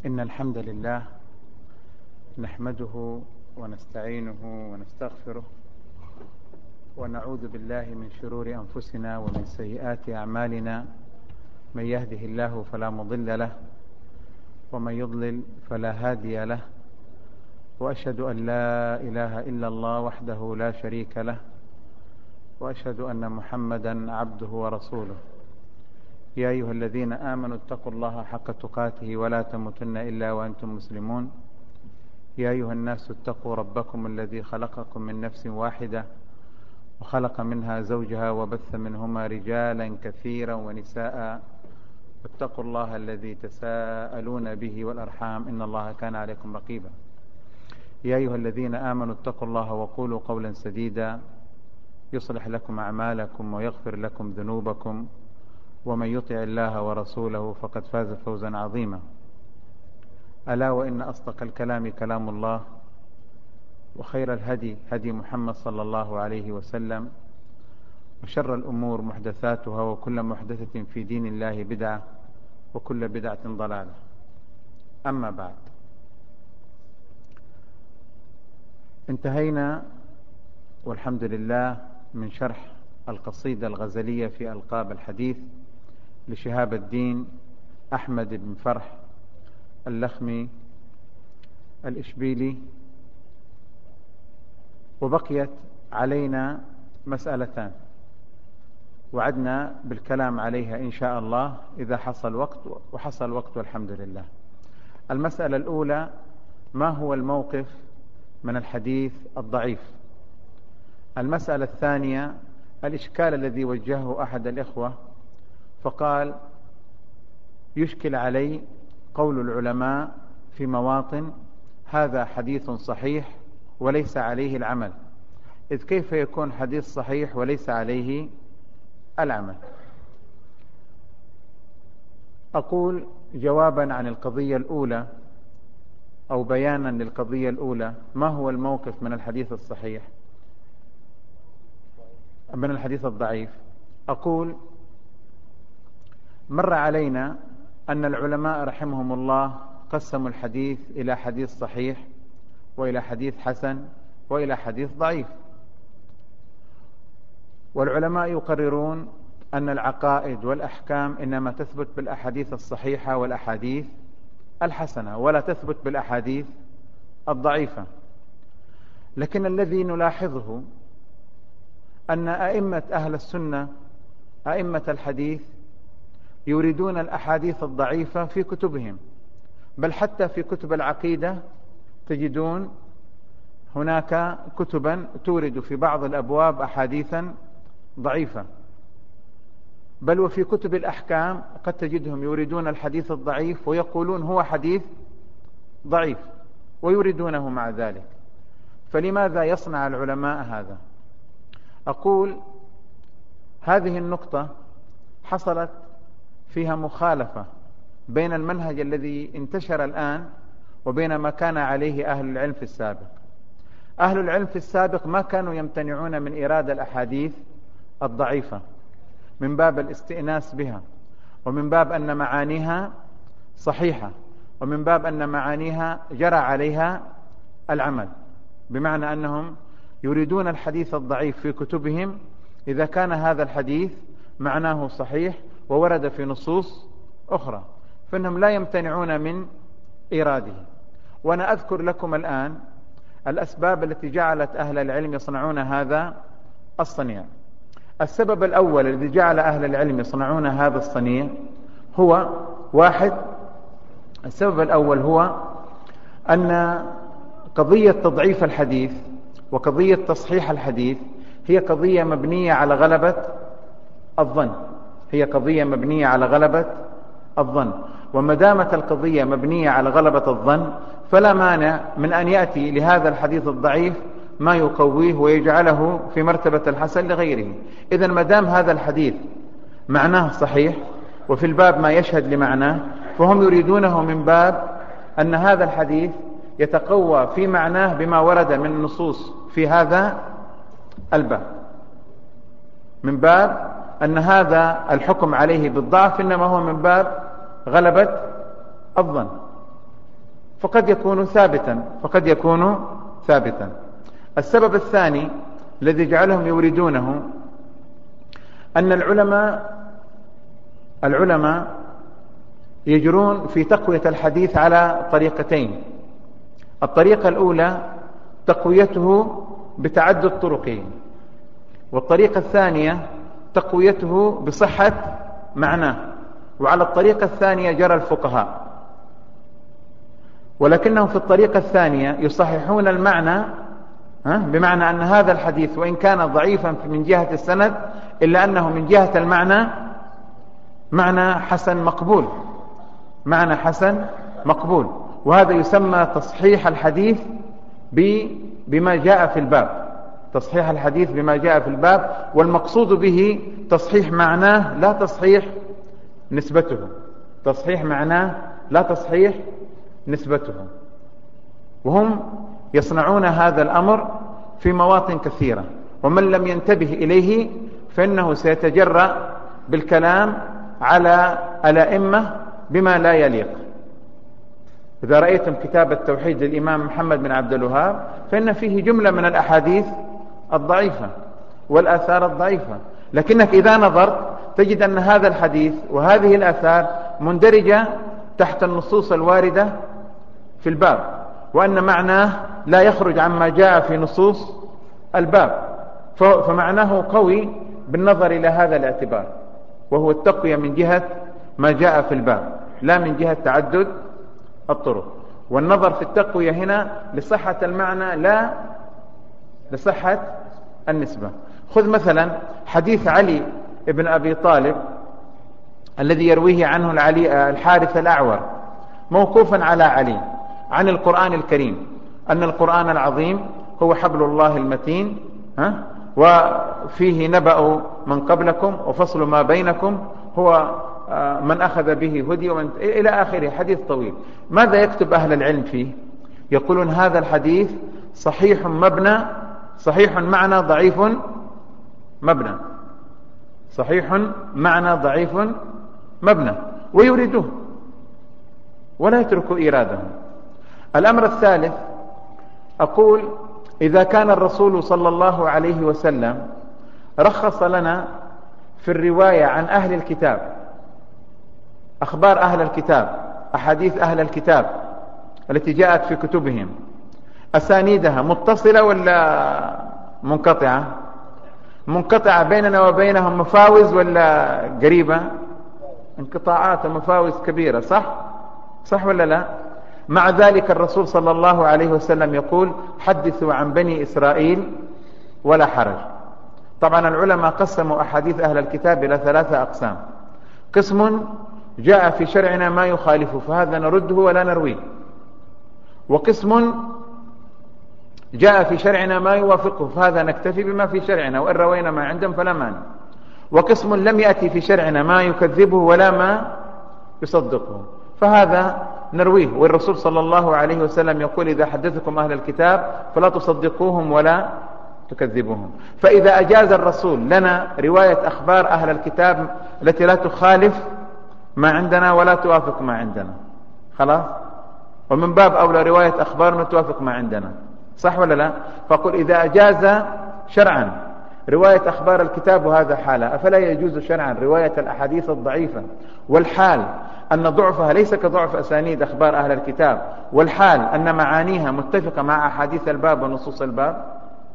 إن الحمد لله نحمده ونستعينه ونستغفره ونعوذ بالله من شرور أنفسنا ومن سيئات أعمالنا. من يهده الله فلا مضل له ومن يضلل فلا هادي له، وأشهد أن لا إله إلا الله وحده لا شريك له، وأشهد أن محمدا عبده ورسوله. يا أيها الذين آمنوا اتقوا الله حق تقاته ولا تموتن إلا وأنتم مسلمون. يا أيها الناس اتقوا ربكم الذي خلقكم من نفس واحدة وخلق منها زوجها وبث منهما رجالا كثيرا ونساء، واتقوا الله الذي تساءلون به والأرحام إن الله كان عليكم رقيبا. يا أيها الذين آمنوا اتقوا الله وقولوا قولا سديدا يصلح لكم أعمالكم ويغفر لكم ذنوبكم، ومن يطع الله ورسوله فقد فاز فوزا عظيما. ألا وإن أصدق الكلام كلام الله، وخير الهدي هدي محمد صلى الله عليه وسلم، وشر الأمور محدثاتها، وكل محدثة في دين الله بدعة، وكل بدعة ضلالة. أما بعد، انتهينا والحمد لله من شرح القصيدة الغزلية في ألقاب الحديث لشهاب الدين أحمد بن فرح اللخمي الإشبيلي، وبقيت علينا مسألتان وعدنا بالكلام عليها إن شاء الله إذا حصل وقت، وحصل وقت والحمد لله. المسألة الأولى: ما هو الموقف من الحديث الضعيف؟ المسألة الثانية: الإشكال الذي وجهه أحد الإخوة فقال: يشكل علي قول العلماء في مواطن هذا حديث صحيح وليس عليه العمل، إذ كيف يكون حديث صحيح وليس عليه العمل؟ أقول جوابا عن القضية الأولى أو بيانا للقضية الأولى: ما هو الموقف من الحديث الصحيح من الحديث الضعيف؟ أقول مر علينا أن العلماء رحمهم الله قسموا الحديث إلى حديث صحيح، وإلى حديث حسن، وإلى حديث ضعيف. والعلماء يقررون أن العقائد والأحكام إنما تثبت بالأحاديث الصحيحة والأحاديث الحسنة، ولا تثبت بالأحاديث الضعيفة. لكن الذي نلاحظه أن أئمة أهل السنة، أئمة الحديث، يريدون الأحاديث الضعيفة في كتبهم، بل حتى في كتب العقيدة تجدون هناك كتبا تورد في بعض الأبواب أحاديثا ضعيفة، بل وفي كتب الأحكام قد تجدهم يريدون الحديث الضعيف ويقولون هو حديث ضعيف ويريدونه مع ذلك. فلماذا يصنع العلماء هذا؟ أقول هذه النقطة حصلت فيها مخالفة بين المنهج الذي انتشر الآن وبين ما كان عليه أهل العلم في السابق. أهل العلم في السابق ما كانوا يمتنعون من إيراد الأحاديث الضعيفة من باب الاستئناس بها، ومن باب أن معانيها صحيحة، ومن باب أن معانيها جرى عليها العمل، بمعنى أنهم يريدون الحديث الضعيف في كتبهم إذا كان هذا الحديث معناه صحيح وورد في نصوص أخرى، فإنهم لا يمتنعون من إيراده. وأنا أذكر لكم الآن الأسباب التي جعلت أهل العلم يصنعون هذا الصنيع. السبب الأول الذي جعل أهل العلم يصنعون هذا الصنيع هو واحد: السبب الأول هو أن قضية تضعيف الحديث وقضية تصحيح الحديث هي قضية مبنية على غلبة الظن، هي قضية مبنية على غلبة الظن. وما دامت القضية مبنية على غلبة الظن فلا مانع من أن يأتي لهذا الحديث الضعيف ما يقويه ويجعله في مرتبة الحسن لغيره. إذن ما دام هذا الحديث معناه صحيح وفي الباب ما يشهد لمعناه، فهم يريدونه من باب أن هذا الحديث يتقوى في معناه بما ورد من النصوص في هذا الباب، من باب أن هذا الحكم عليه بالضعف إنما هو من باب غلبة الظن. فقد يكون ثابتا. السبب الثاني الذي جعلهم يوردونه أن العلماء يجرون في تقوية الحديث على طريقتين. الطريقة الأولى تقويته بتعدد طرقه، والطريقة الثانية تقويته بصحة معناه. وعلى الطريقة الثانية جرى الفقهاء، ولكنهم في الطريقة الثانية يصححون المعنى، بمعنى أن هذا الحديث وإن كان ضعيفا من جهة السند إلا أنه من جهة المعنى معنى حسن مقبول، وهذا يسمى تصحيح الحديث بما جاء في الباب، والمقصود به تصحيح معناه لا تصحيح نسبته. وهم يصنعون هذا الأمر في مواطن كثيرة، ومن لم ينتبه إليه فإنه سيتجرأ بالكلام على الأئمة بما لا يليق. إذا رأيتم كتاب التوحيد للإمام محمد بن عبد الوهاب فإن فيه جملة من الأحاديث الضعيفة والآثار الضعيفة، لكنك إذا نظرت تجد أن هذا الحديث وهذه الآثار مندرجة تحت النصوص الواردة في الباب، وأن معناه لا يخرج عما جاء في نصوص الباب، فمعناه قوي بالنظر إلى هذا الاعتبار، وهو التقوية من جهة ما جاء في الباب لا من جهة تعدد الطرق. والنظر في التقوية هنا لصحة المعنى لا لصحة النسبة. خذ مثلا حديث علي بن أبي طالب الذي يرويه عنه الحارث الأعور موقوفا على علي عن القرآن الكريم، أن القرآن العظيم هو حبل الله المتين، وفيه نبأ من قبلكم وفصل ما بينكم، هو من أخذ به هدي إلى آخره، حديث طويل. ماذا يكتب أهل العلم فيه؟ يقولون هذا الحديث صحيح معنى ضعيف مبنى، ويريدوه ولا يتركوا إيراده. الأمر الثالث، أقول إذا كان الرسول صلى الله عليه وسلم رخص لنا في الرواية عن أهل الكتاب، أخبار أهل الكتاب، أحاديث أهل الكتاب التي جاءت في كتبهم، أسانيدها متصلة ولا منقطعة بيننا وبينهم مفاوز ولا قريبة؟ انقطاعات ومفاوز كبيرة، صح ولا لا؟ مع ذلك الرسول صلى الله عليه وسلم يقول حدثوا عن بني إسرائيل ولا حرج. طبعا العلماء قسموا أحاديث أهل الكتاب إلى 3 أقسام. قسم جاء في شرعنا ما يخالفه فهذا نرده ولا نرويه، وقسم جاء في شرعنا ما يوافقه فهذا نكتفي بما في شرعنا وإن روينا ما عندهم فلا مانع، وقسم لم يأتي في شرعنا ما يكذبه ولا ما يصدقه فهذا نرويه. والرسول صلى الله عليه وسلم يقول إذا حدثكم أهل الكتاب فلا تصدقوهم ولا تكذبوهم. فإذا أجاز الرسول لنا رواية أخبار أهل الكتاب التي لا تخالف ما عندنا ولا توافق ما عندنا، خلاص، ومن باب أولى رواية أخبارنا توافق ما عندنا، صح ولا لا؟ فقل إذا أجاز شرعا رواية أخبار الكتاب وهذا حالة، أفلا يجوز شرعا رواية الأحاديث الضعيفة، والحال أن ضعفها ليس كضعف أسانيد أخبار أهل الكتاب، والحال أن معانيها متفقة مع أحاديث الباب ونصوص الباب.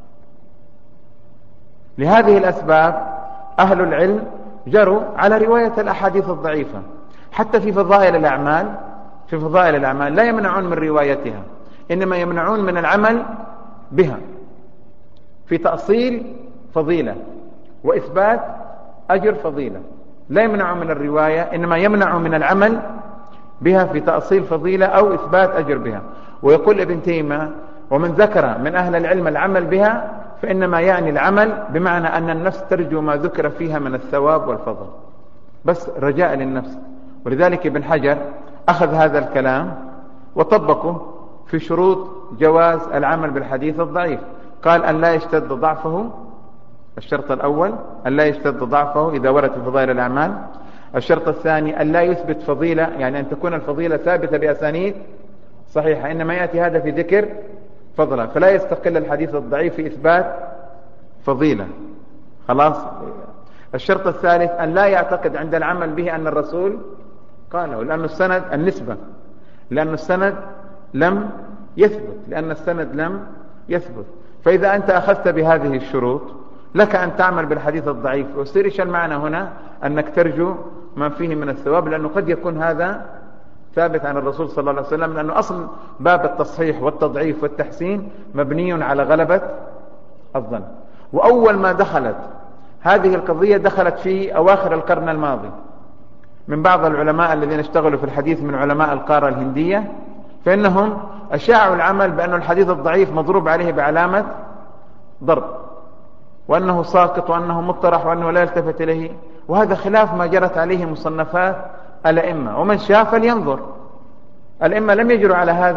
لهذه الأسباب أهل العلم جروا على رواية الأحاديث الضعيفة، حتى في فضائل الأعمال لا يمنعون من روايتها، إنما يمنعون من العمل بها في تأصيل فضيلة وإثبات أجر فضيلة. لا يمنع من الرواية، إنما يمنع من العمل بها في تأصيل فضيلة أو إثبات أجر بها. ويقول ابن تيمية ومن ذكر من أهل العلم العمل بها فإنما يعني العمل بمعنى أن النفس ترجو ما ذكر فيها من الثواب والفضل، بس رجاء للنفس. ولذلك ابن حجر أخذ هذا الكلام وطبقه في شروط جواز العمل بالحديث الضعيف. قال أن لا يشتد ضعفه، الشرط الأول أن لا يشتد ضعفه إذا ورد في فضائل الأعمال. الشرط الثاني أن لا يثبت فضيلة، يعني أن تكون الفضيلة ثابتة بأسانيد صحيحة، إنما يأتي هذا في ذكر فضلا، فلا يستقل الحديث الضعيف في إثبات فضيلة. خلاص. الشرط الثالث أن لا يعتقد عند العمل به أن الرسول قاله، لأن السند النسبة، لأن السند لم يثبت. فإذا أنت أخذت بهذه الشروط لك أن تعمل بالحديث الضعيف. ويصير إيش المعنى هنا؟ أنك ترجو ما فيه من الثواب، لأنه قد يكون هذا ثابت عن الرسول صلى الله عليه وسلم، لأنه أصل باب التصحيح والتضعيف والتحسين مبني على غلبة الظن. وأول ما دخلت هذه القضية دخلت في أواخر القرن الماضي من بعض العلماء الذين اشتغلوا في الحديث من علماء القارة الهندية، فإنهم أشاعوا العمل بأن الحديث الضعيف مضروب عليه بعلامة ضرب، وأنه ساقط، وأنه مطرح، وأنه لا يلتفت إليه. وهذا خلاف ما جرت عليه مصنفات الأئمة، ومن شاء فلينظر. الأئمة لم يجروا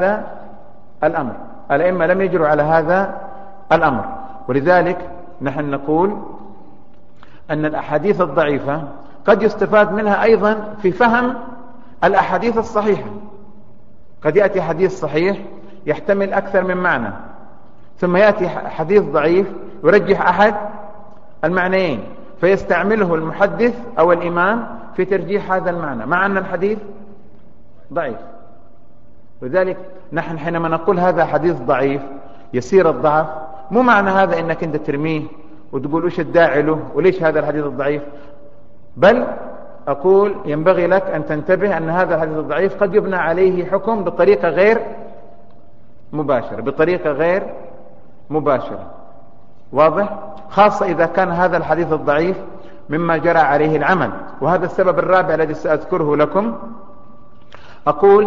على هذا الأمر. ولذلك نحن نقول أن الأحاديث الضعيفة قد يستفاد منها أيضا في فهم الأحاديث الصحيحة. قد يأتي حديث صحيح يحتمل أكثر من معنى، ثم يأتي حديث ضعيف يرجح أحد المعنيين، فيستعمله المحدث أو الإمام في ترجيح هذا المعنى مع أن الحديث ضعيف. لذلك نحن حينما نقول هذا حديث ضعيف يسير الضعف، مو معنى هذا إنك أنت ترميه وتقول إيش الداعي له وليش هذا الحديث الضعيف، بل أقول ينبغي لك أن تنتبه أن هذا الحديث الضعيف قد يبنى عليه حكم بطريقة غير مباشرة. واضح؟ خاصة إذا كان هذا الحديث الضعيف مما جرى عليه العمل. وهذا السبب الرابع الذي سأذكره لكم. أقول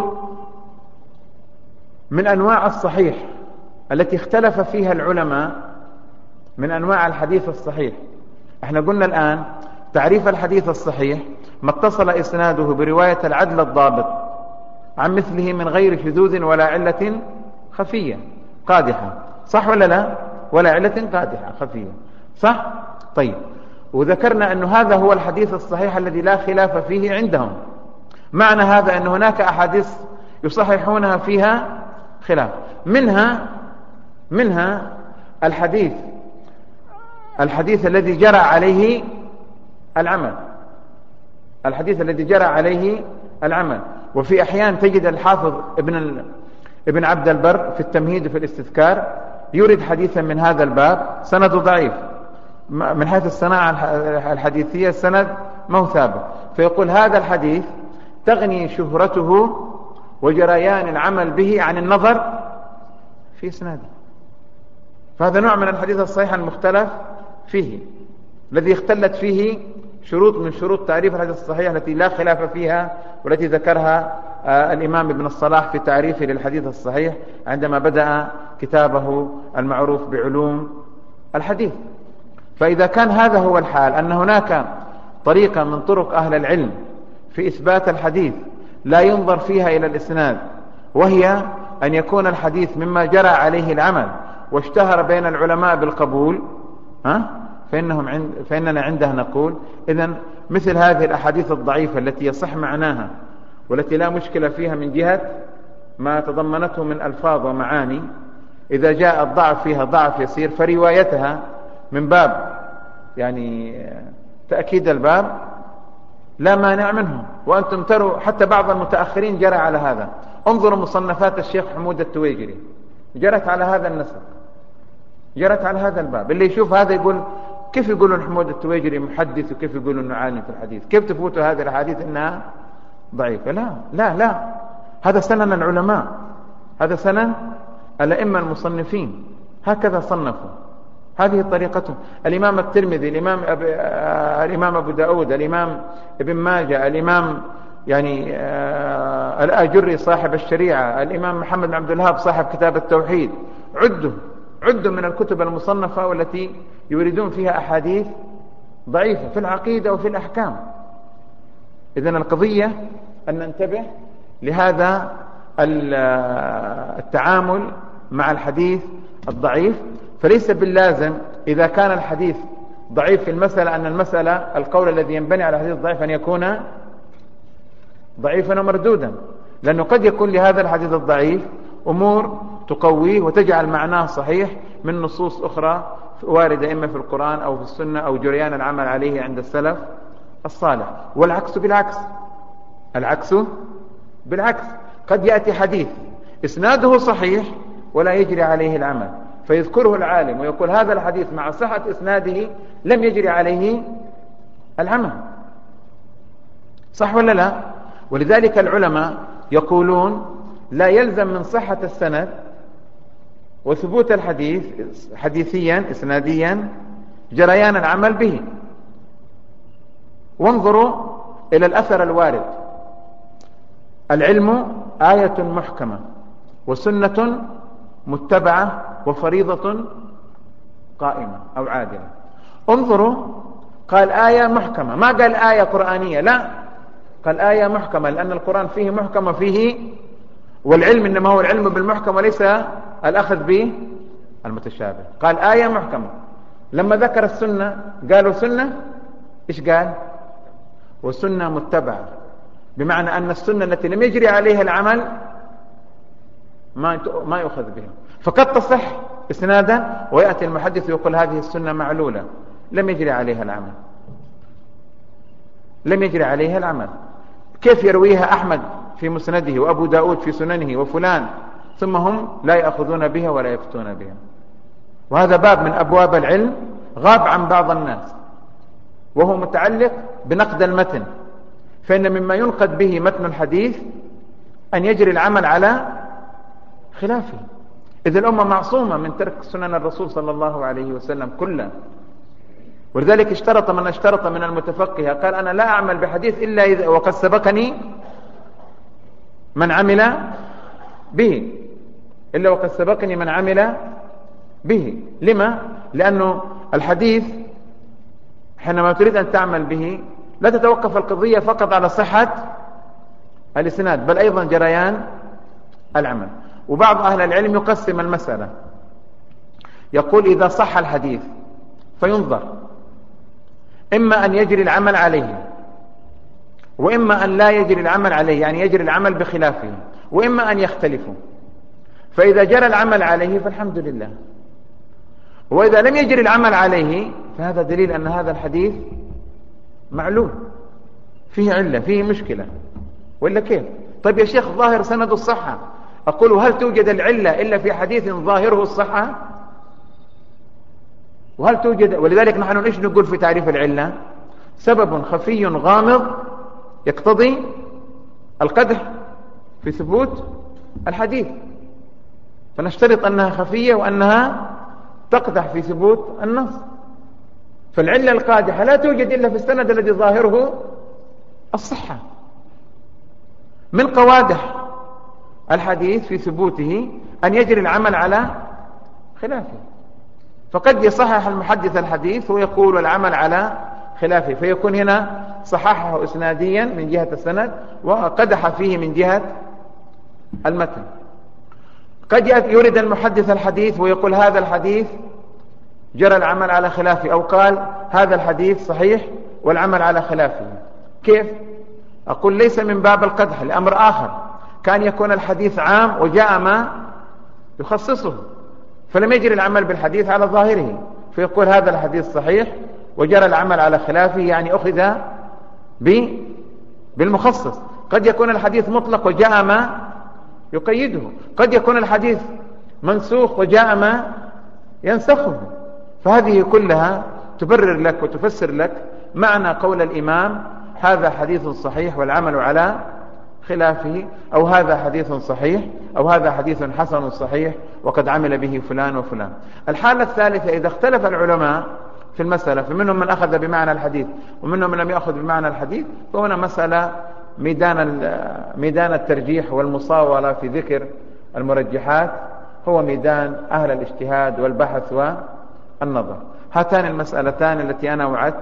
من أنواع الصحيح التي اختلف فيها العلماء من أنواع الحديث الصحيح، احنا قلنا الآن تعريف الحديث الصحيح ما اتصل إسناده برواية العدل الضابط عن مثله من غير شذوذ ولا علة خفية قادحة، صح ولا لا؟ ولا علة قادحة خفية، صح؟ طيب، وذكرنا أن هذا هو الحديث الصحيح الذي لا خلاف فيه عندهم. معنى هذا أن هناك أحاديث يصححونها فيها خلاف، منها الحديث الذي جرى عليه العمل. وفي أحيان تجد الحافظ ابن عبد البر في التمهيد في الاستذكار يريد حديثا من هذا الباب سند ضعيف من حيث الصناعة الحديثية، السند ما هو ثابت، فيقول هذا الحديث تغني شهرته وجريان العمل به عن النظر في اسناده. فهذا نوع من الحديث الصحيح المختلف فيه، الذي اختلت فيه شروط من شروط تعريف الحديث الصحيح التي لا خلاف فيها، والتي ذكرها الإمام ابن الصلاح في تعريفه للحديث الصحيح عندما بدأ كتابه المعروف بعلوم الحديث. فإذا كان هذا هو الحال، أن هناك طريقة من طرق أهل العلم في إثبات الحديث لا ينظر فيها إلى الإسناد، وهي أن يكون الحديث مما جرى عليه العمل واشتهر بين العلماء بالقبول، فإننا عنده نقول إذن مثل هذه الأحاديث الضعيفة التي يصح معناها والتي لا مشكلة فيها من جهة ما تضمنته من ألفاظ ومعاني، إذا جاء الضعف فيها ضعف يسير فروايتها من باب يعني تأكيد الباب لا مانع منه. وأنتم تروا حتى بعض المتأخرين جرى على هذا. انظروا مصنفات الشيخ حمود التويجري جرت على هذا النسق، جرت على هذا الباب. اللي يشوف هذا يقول كيف يقولون حمود التويجري محدث وكيف يقولون انه عالم في الحديث، كيف تفوتوا هذه الأحاديث انها ضعيفة؟ لا، هذا سنن العلماء، هذا سنن الأئمة المصنفين، هكذا صنفوا، هذه طريقتهم. الإمام الترمذي، الإمام أبو داود، الإمام ابن ماجه، الإمام يعني الآجري صاحب الشريعة، الإمام محمد بن عبد الوهاب صاحب كتاب التوحيد، عدوا من الكتب المصنفة والتي يريدون فيها أحاديث ضعيفة في العقيدة وفي الأحكام. إذن القضية أن ننتبه لهذا التعامل مع الحديث الضعيف. فليس باللازم إذا كان الحديث ضعيف في المسألة أن المسألة القول الذي ينبني على الحديث الضعيف أن يكون ضعيفا ومردودا، لأنه قد يكون لهذا الحديث الضعيف أمور تقويه وتجعل معناه صحيح من نصوص أخرى واردة إما في القرآن أو في السنة أو جريان العمل عليه عند السلف الصالح. والعكس بالعكس، العكس بالعكس، قد يأتي حديث إسناده صحيح ولا يجري عليه العمل، فيذكره العالم ويقول هذا الحديث مع صحة إسناده لم يجري عليه العمل. صح ولا لا؟ ولذلك العلماء يقولون لا يلزم من صحة السند وثبوت الحديث حديثيا إسناديا جريان العمل به. وانظروا إلى الأثر الوارد: العلم آية محكمة وسنة متبعة وفريضة قائمة أو عادلة. انظروا، قال آية محكمة، ما قال آية قرآنية، لا، قال آية محكمة، لأن القرآن فيه محكمة فيه، والعلم إنما هو العلم بالمحكم وليس الأخذ به المتشابه. قال آية محكمة. لما ذكر السنة قالوا سنة، إيش قال؟ وسنة متبعة، بمعنى أن السنة التي لم يجري عليها العمل ما يؤخذ بها، فقد تصح إسنادا ويأتي المحدث ويقول هذه السنة معلولة لم يجري عليها العمل، لم يجري عليها العمل. كيف يرويها أحمد في مسنده وأبو داود في سننه وفلان، ثم هم لا يأخذون بها ولا يفتون بها؟ وهذا باب من أبواب العلم غاب عن بعض الناس، وهو متعلق بنقد المتن. فإن مما ينقد به متن الحديث أن يجري العمل على خلافه، إذ الأمة معصومة من ترك سنن الرسول صلى الله عليه وسلم كلها. ولذلك اشترط من المتفقه، قال أنا لا أعمل بحديث إلا إذا وقد سبقني من عمل به، إلا وقد سبقني من عمل به. لما؟ لأنه الحديث حينما تريد أن تعمل به لا تتوقف القضية فقط على صحة الإسناد، بل أيضا جريان العمل. وبعض أهل العلم يقسم المسألة، يقول إذا صح الحديث فينظر إما أن يجري العمل عليه، وإما أن لا يجري العمل عليه، يعني يجري العمل بخلافه، وإما أن يختلفوا. فإذا جرى العمل عليه فالحمد لله، وإذا لم يجري العمل عليه فهذا دليل أن هذا الحديث معلول، فيه علة، فيه مشكلة، ولا كيف؟ طيب يا شيخ ظاهر سند الصحة. أقول هل توجد العلة إلا في حديث ظاهره الصحة؟ وهل توجد؟ ولذلك نحن إيش نقول في تعريف العلة؟ سبب خفي غامض يقتضي القدح في ثبوت الحديث، فنشترط أنها خفية وأنها تقدح في ثبوت النص. فالعلة القادحة لا توجد إلا في السند الذي ظاهره الصحة. من قوادح الحديث في ثبوته أن يجري العمل على خلافه، فقد يصحح المحدث الحديث ويقول العمل على خلافه، فيكون هنا صححه إسناديا من جهة السند وقدح فيه من جهة المتن. قد يريد المحدث الحديث ويقول هذا الحديث جرى العمل على خلافه، أو قال هذا الحديث صحيح والعمل على خلافه. كيف؟ أقول ليس من باب القدح، لأمر آخر، كان يكون الحديث عام وجاء ما يخصصه، فلم يجري العمل بالحديث على ظاهره، فيقول هذا الحديث صحيح وجرى العمل على خلافه، يعني أخذ بالمخصص. قد يكون الحديث مطلق وجاء ما يقيده، قد يكون الحديث منسوخ وجاء ما ينسخه. فهذه كلها تبرر لك وتفسر لك معنى قول الإمام هذا حديث صحيح والعمل على خلافه، أو هذا حديث صحيح، أو هذا حديث حسن صحيح وقد عمل به فلان وفلان. الحالة الثالثة إذا اختلف العلماء في المسألة، فمنهم من أخذ بمعنى الحديث ومنهم من لم يأخذ بمعنى الحديث، فهنا مسألة ميدان الترجيح والمصاولة في ذكر المرجحات هو ميدان أهل الاجتهاد والبحث والنظر. هاتان المسألتان التي أنا وعدت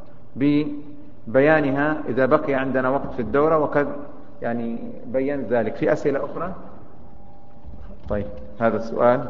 ببيانها إذا بقي عندنا وقت في الدورة، وقد يعني بيّن ذلك. في أسئلة أخرى؟ طيب هذا السؤال.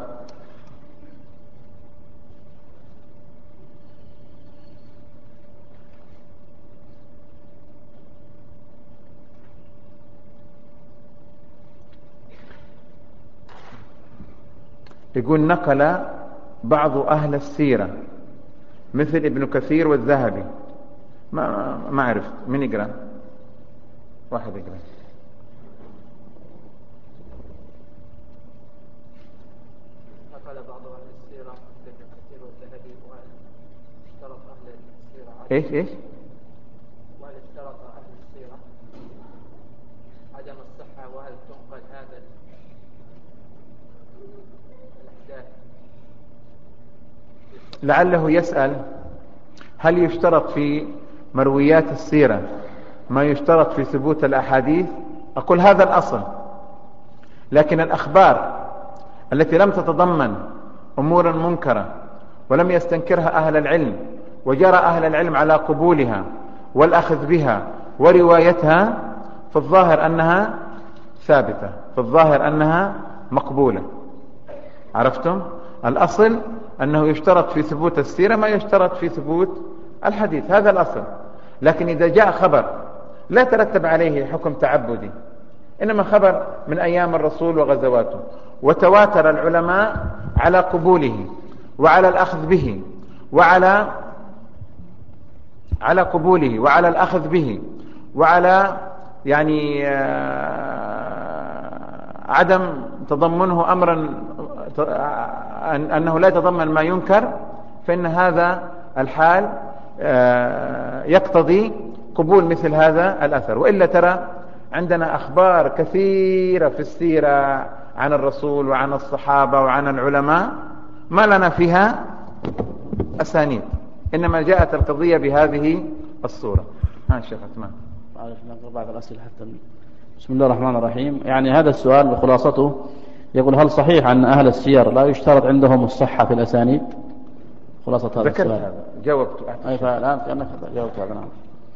يقول نقل بعض أهل السيرة مثل ابن كثير والذهبي. ما عرفت من يقرأ؟ واحد يقرأ. نقل بعض أهل السيرة مثل ابن كثير والذهبي واشترط أهل السيرة إيش وهل اشترط أهل السيرة عدم الصحة وهل تنقل هذا الأحداث؟ لعله يسأل هل يشترط في مرويات السيرة ما يشترط في ثبوت الأحاديث؟ أقول هذا الأصل، لكن الأخبار التي لم تتضمن أمورا منكرة ولم يستنكرها أهل العلم وجرى أهل العلم على قبولها والأخذ بها وروايتها، في الظاهر أنها ثابتة، في الظاهر أنها مقبولة. عرفتم؟ الأصل أنه يشترط في ثبوت السيرة ما يشترط في ثبوت الحديث، هذا الأصل. لكن إذا جاء خبر لا ترتب عليه حكم تعبدي، إنما خبر من أيام الرسول وغزواته وتواتر العلماء على قبوله وعلى الأخذ به وعلى قبوله وعلى الأخذ به وعلى يعني عدم تضمنه أمرا أنه لا يتضمن ما ينكر، فإن هذا الحال يقتضي قبول مثل هذا الأثر. وإلا ترى عندنا أخبار كثيرة في السيرة عن الرسول وعن الصحابة وعن العلماء ما لنا فيها أسانيد، إنما جاءت القضية بهذه الصورة. شيخ عثمان معلش نقرأ بعض الأسئلة حتى. بسم الله الرحمن الرحيم. يعني هذا السؤال بخلاصته يقول هل صحيح أن أهل السير لا يشترط عندهم الصحة في الأسانيد؟ خلاصة هذا السؤال. هذا جاوبت. أي فالآن كأنك جاوبت هذا. نعم.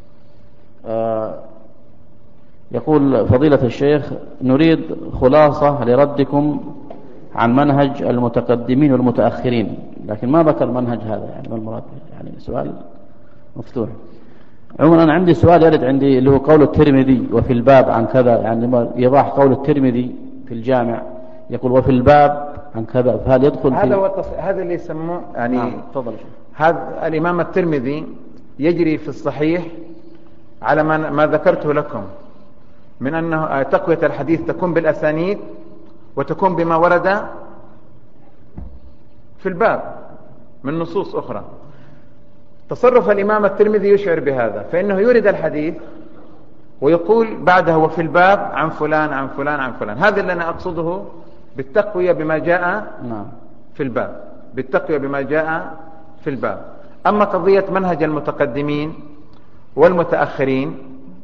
يقول فضيلة الشيخ نريد خلاصة لردكم عن منهج المتقدمين والمتأخرين، لكن ما ذكر المنهج هذا، يعني ما المراد؟ يعني سؤال مفتوح. عموما أنا عندي سؤال يرد عندي اللي هو قول الترمذي وفي الباب عن كذا، يعني يضاح قول الترمذي في الجامع يقول وفي الباب عن كذا، فهل يدخل هذا هو هذا اللي يسموه يعني تفضل. هذا الإمام الترمذي يجري في الصحيح على ما ذكرته لكم من أنه تقوية الحديث تكون بالأسانيد وتكون بما ورد في الباب من نصوص أخرى. تصرف الإمام الترمذي يشعر بهذا، فإنه يورد الحديث ويقول بعده وفي الباب عن فلان عن فلان عن فلان. هذا اللي أنا أقصده بالتقوية بما جاء في الباب، بالتقوية بما جاء في الباب. أما قضية منهج المتقدمين والمتأخرين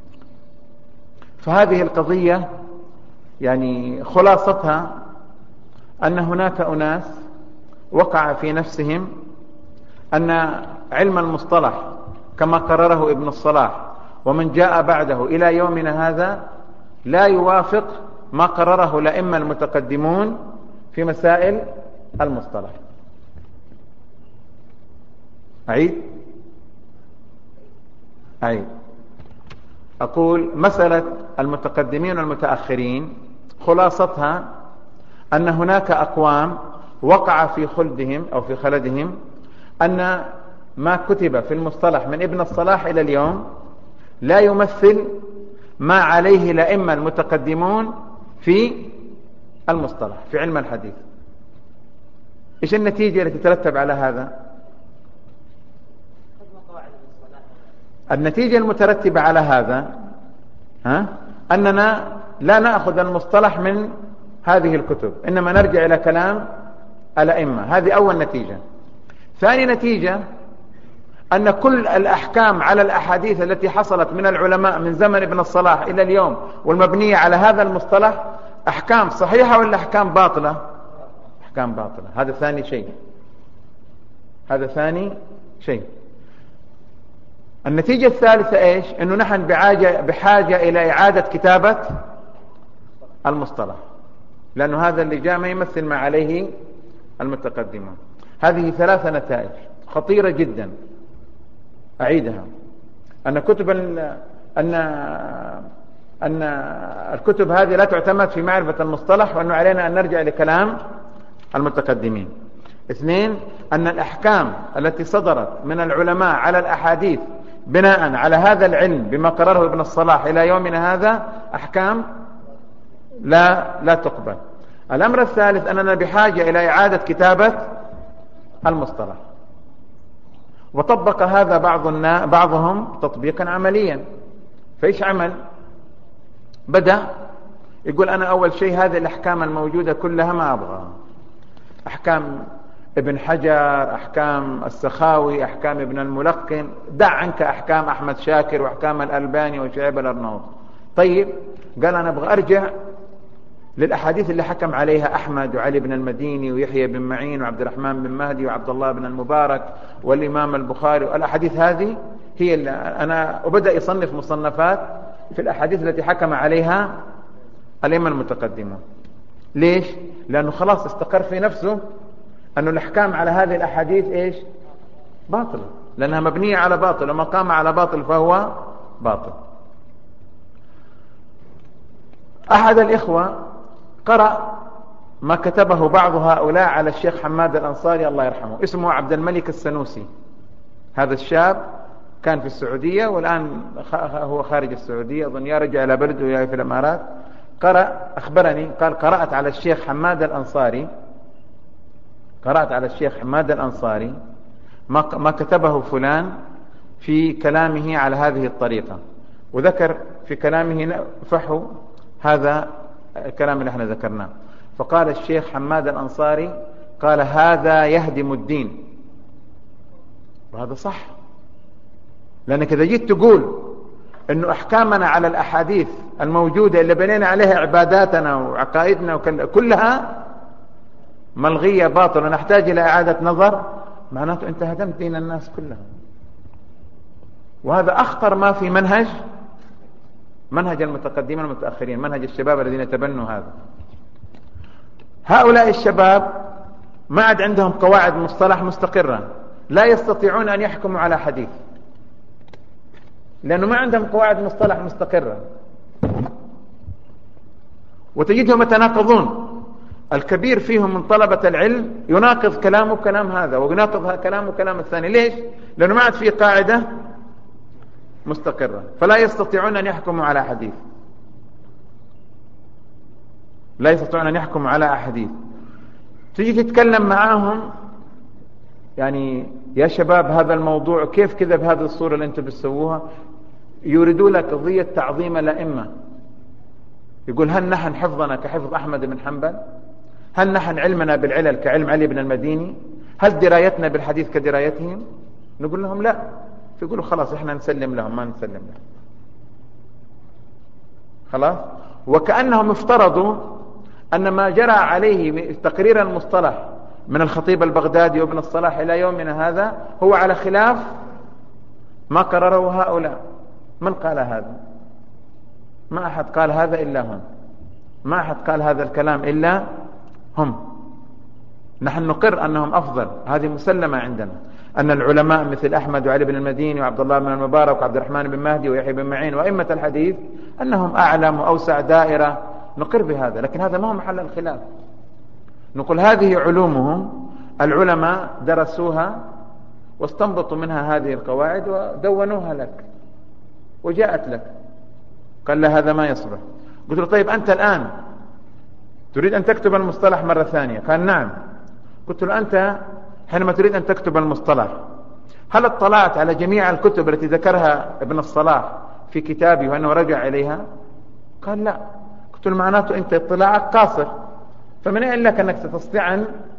فهذه القضية يعني خلاصتها أن هناك أناس وقع في نفسهم أن علم المصطلح كما قرره ابن الصلاح ومن جاء بعده إلى يومنا هذا لا يوافق ما قرره الأئمة المتقدمون في مسائل المصطلح. أعيد أقول مسألة المتقدمين والمتأخرين خلاصتها أن هناك أقوام وقع في خلدهم أو في خلدهم أن ما كتب في المصطلح من ابن الصلاح إلى اليوم لا يمثل ما عليه الأئمة المتقدمون في المصطلح في علم الحديث. إيش النتيجة التي تترتب على هذا؟ النتيجة المترتبة على هذا أننا لا نأخذ المصطلح من هذه الكتب، إنما نرجع إلى كلام الأئمة. هذه أول نتيجة. ثاني نتيجة أن كل الأحكام على الأحاديث التي حصلت من العلماء من زمن ابن الصلاح إلى اليوم والمبنية على هذا المصطلح أحكام صحيحة ولا أحكام باطلة؟ أحكام باطلة. هذا ثاني شيء. النتيجة الثالثة إيش؟ أنه نحن بحاجة إلى إعادة كتابة المصطلح، لأنه هذا اللي جاء ما يمثل ما عليه المتقدمون. هذه ثلاثة نتائج خطيرة جدا أعيدها. أن الكتب هذه لا تعتمد في معرفة المصطلح، وأنه علينا أن نرجع لكلام المتقدمين. 2 أن الأحكام التي صدرت من العلماء على الأحاديث بناء على هذا العلم بما قرره ابن الصلاح إلى يومنا هذا أحكام لا تقبل. الأمر الثالث أننا بحاجة إلى إعادة كتابة المصطلح، وطبق هذا بعضهم تطبيقا عمليا. فإيش عمل؟ بدأ يقول أنا أول شيء هذه الأحكام الموجودة كلها ما أبغاها، أحكام ابن حجر، أحكام السخاوي، أحكام ابن الملقن، دع عنك أحكام أحمد شاكر وأحكام الألباني وشعيب الأرناؤوط. طيب قال أنا أبغى أرجع للأحاديث اللي حكم عليها أحمد وعلي بن المديني ويحيى بن معين وعبد الرحمن بن مهدي وعبد الله بن المبارك والإمام البخاري، والأحاديث هذه هي اللي أنا وبدأ يصنف مصنفات في الأحاديث التي حكم عليها الأئمة المتقدمون. ليش؟ لأنه خلاص استقر في نفسه أن الأحكام على هذه الأحاديث إيش؟ باطلة، لأنها مبنية على باطل، وما قام على باطل فهو باطل. أحد الإخوة قرأ ما كتبه بعض هؤلاء على الشيخ حماد الأنصاري الله يرحمه، اسمه عبد الملك السنوسي. هذا الشاب كان في السعودية والآن هو خارج السعودية، أظن يا رجع إلى بلده يا في الإمارات. أخبرني قال قرأت على الشيخ حماد الأنصاري ما كتبه فلان في كلامه على هذه الطريقة، وذكر في كلامه فحو هذا الكلام اللي احنا ذكرناه. فقال الشيخ حماد الأنصاري قال هذا يهدم الدين، وهذا صح، لأنك إذا جيت تقول أنه أحكامنا على الأحاديث الموجودة اللي بنينا عليها عباداتنا وعقائدنا كلها ملغية باطل ونحتاج إلى إعادة نظر، معناته أنت هدمت دين الناس كلها. وهذا أخطر ما في منهج المتقدمين والمتأخرين، منهج الشباب الذين تبنوا هذا. هؤلاء الشباب ما عاد عندهم قواعد مصطلح مستقرة، لا يستطيعون أن يحكموا على حديث لأنه ما عندهم قواعد مصطلح مستقرة، وتجدهم يتناقضون. الكبير فيهم من طلبة العلم يناقض كلامه كلام هذا ويناقض كلامه كلام الثاني. ليش؟ لأنه ما عاد في قاعدة مستقرة، فلا يستطيعون أن يحكموا على حديث، لا يستطيعون أن يحكموا على أحاديث. تيجي تتكلم معاهم يعني يا شباب هذا الموضوع كيف كذا بهذه الصورة اللي انتم بتسووها، يريدوا لك قضية تعظيم الأئمة. يقول هل نحن حفظنا كحفظ أحمد بن حنبل؟ هل نحن علمنا بالعلل كعلم علي بن المديني؟ هل درايتنا بالحديث كدرايتهم؟ نقول لهم لا. فيقولوا خلاص احنا نسلم لهم، ما نسلم لهم خلاص. وكأنهم افترضوا أن ما جرى عليه تقرير المصطلح من الخطيب البغدادي وابن الصلاح إلى يومنا هذا هو على خلاف ما قرره هؤلاء. من قال هذا؟ ما أحد قال هذا إلا هم، ما أحد قال هذا الكلام إلا هم. نحن نقر أنهم أفضل، هذه مسلمة عندنا، أن العلماء مثل أحمد وعلي بن المديني وعبد الله بن المبارك وعبد الرحمن بن مهدي ويحيى بن معين وأئمة الحديث أنهم أعلم وأوسع دائرة، نقر بهذا، لكن هذا ما هو محل الخلاف. نقول هذه علومهم، العلماء درسوها واستنبطوا منها هذه القواعد ودونوها لك وجاءت لك. قال لا هذا ما يصلح. قلت له طيب أنت الآن تريد أن تكتب المصطلح مرة ثانية؟ قال نعم. قلت له أنت حينما تريد أن تكتب المصطلح هل اطلعت على جميع الكتب التي ذكرها ابن الصلاح في كتابه وأنه رجع إليها؟ قال لا. قلت له معناته أنت اطلاعك قاصر، فمن أين لك أنك تستطيع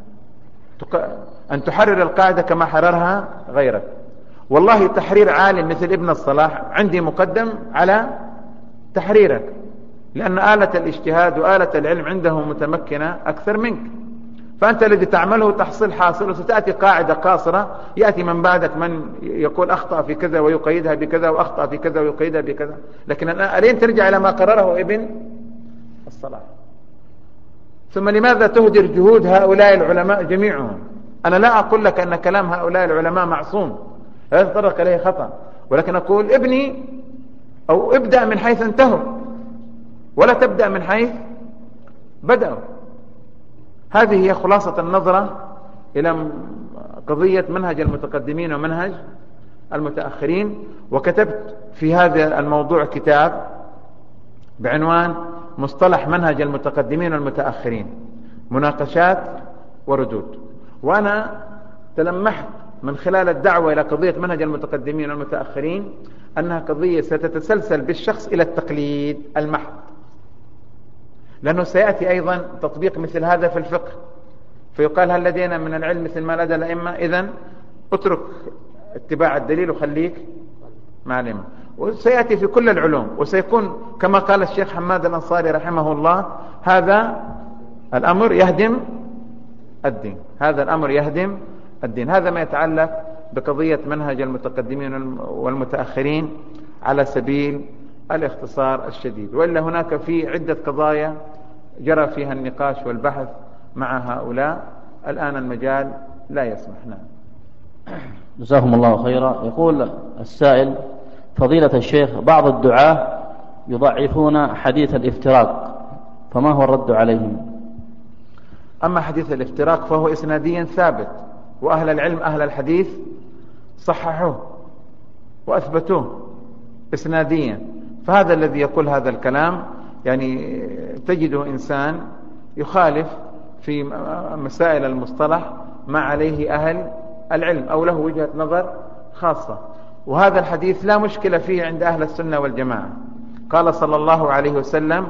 أن تحرر القاعدة كما حررها غيرك؟ والله تحرير عالم مثل ابن الصلاح عندي مقدم على تحريرك، لأن آلة الاجتهاد وآلة العلم عنده متمكنة أكثر منك، فأنت الذي تعمله تحصيل حاصل، وستأتي قاعدة قاصرة يأتي من بعدك من يقول أخطأ في كذا ويقيدها بكذا وأخطأ في كذا ويقيدها بكذا، لكن ألين ترجع إلى ما قرره ابن الصلاح. ثم لماذا تهدر جهود هؤلاء العلماء جميعهم؟ أنا لا أقول لك أن كلام هؤلاء العلماء معصوم لا يتطرق إليه خطأ، ولكن أقول ابني أو ابدأ من حيث انتهوا ولا تبدأ من حيث بدأوا. هذه هي خلاصة النظرة إلى قضية منهج المتقدمين ومنهج المتأخرين. وكتبت في هذا الموضوع كتاب بعنوان مصطلح منهج المتقدمين والمتأخرين، مناقشات وردود. وأنا تلمحت من خلال الدعوة إلى قضية منهج المتقدمين والمتأخرين أنها قضية ستتسلسل بالشخص إلى التقليد المحض، لأنه سيأتي أيضا تطبيق مثل هذا في الفقه، فيقال هل لدينا من العلم مثل ما لدى الأئمة؟ إذن اترك اتباع الدليل وخليك مع الأئمة. وسيأتي في كل العلوم، وسيكون كما قال الشيخ حماد الأنصاري رحمه الله: هذا الأمر يهدم الدين، هذا الأمر يهدم الدين. هذا ما يتعلق بقضية منهج المتقدمين والمتأخرين على سبيل الاختصار الشديد. وإلا هناك في عدة قضايا جرى فيها النقاش والبحث مع هؤلاء، الآن المجال لا يسمح. نعم. جزاكم الله خيرا. يقول السائل: فضيلة الشيخ، بعض الدعاة يضعفون حديث الافتراق، فما هو الرد عليهم؟ أما حديث الافتراق فهو إسناديا ثابت، وأهل العلم أهل الحديث صححوه وأثبتوه إسناديا. فهذا الذي يقول هذا الكلام يعني تجده إنسان يخالف في مسائل المصطلح ما عليه أهل العلم، أو له وجهة نظر خاصة. وهذا الحديث لا مشكلة فيه عند أهل السنة والجماعة. قال صلى الله عليه وسلم،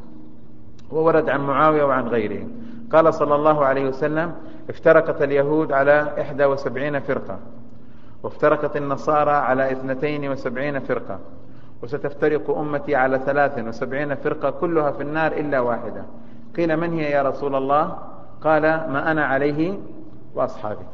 وورد عن معاوية وعن غيره، قال صلى الله عليه وسلم: افترقت اليهود على 71 فرقة، وافترقت النصارى على 72 فرقة، وستفترق أمتي على 73 فرقة كلها في النار إلا واحدة. قيل: من هي يا رسول الله؟ قال: ما أنا عليه وأصحابي.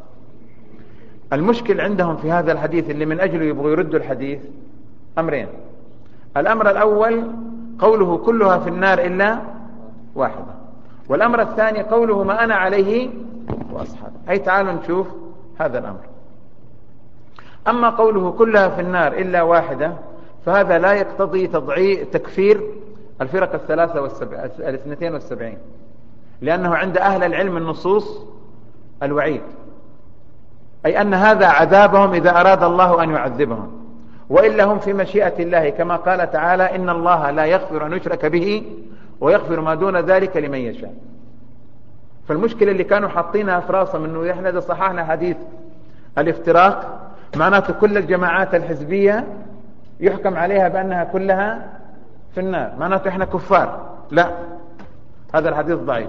المشكل عندهم في هذا الحديث اللي من أجله يبغوا يردوا الحديث أمرين. الأمر الأول قوله كلها في النار إلا واحدة، والأمر الثاني قوله ما أنا عليه وأصحابي. أي تعالوا نشوف هذا الأمر. أما قوله كلها في النار إلا واحدة فهذا لا يقتضي تكفير الفرق 72، لأنه عند أهل العلم النصوص الوعيد، أي أن هذا عذابهم إذا أراد الله أن يعذبهم، وإلا هم في مشيئة الله، كما قال تعالى: إن الله لا يغفر أن يشرك به ويغفر ما دون ذلك لمن يشاء. فالمشكلة اللي كانوا حاطينها في راسهم إنه إحنا إذا صححنا حديث الافتراق معناته كل الجماعات الحزبية يحكم عليها بأنها كلها في النار، معناته إحنا كفار. لا، هذا الحديث ضعيف.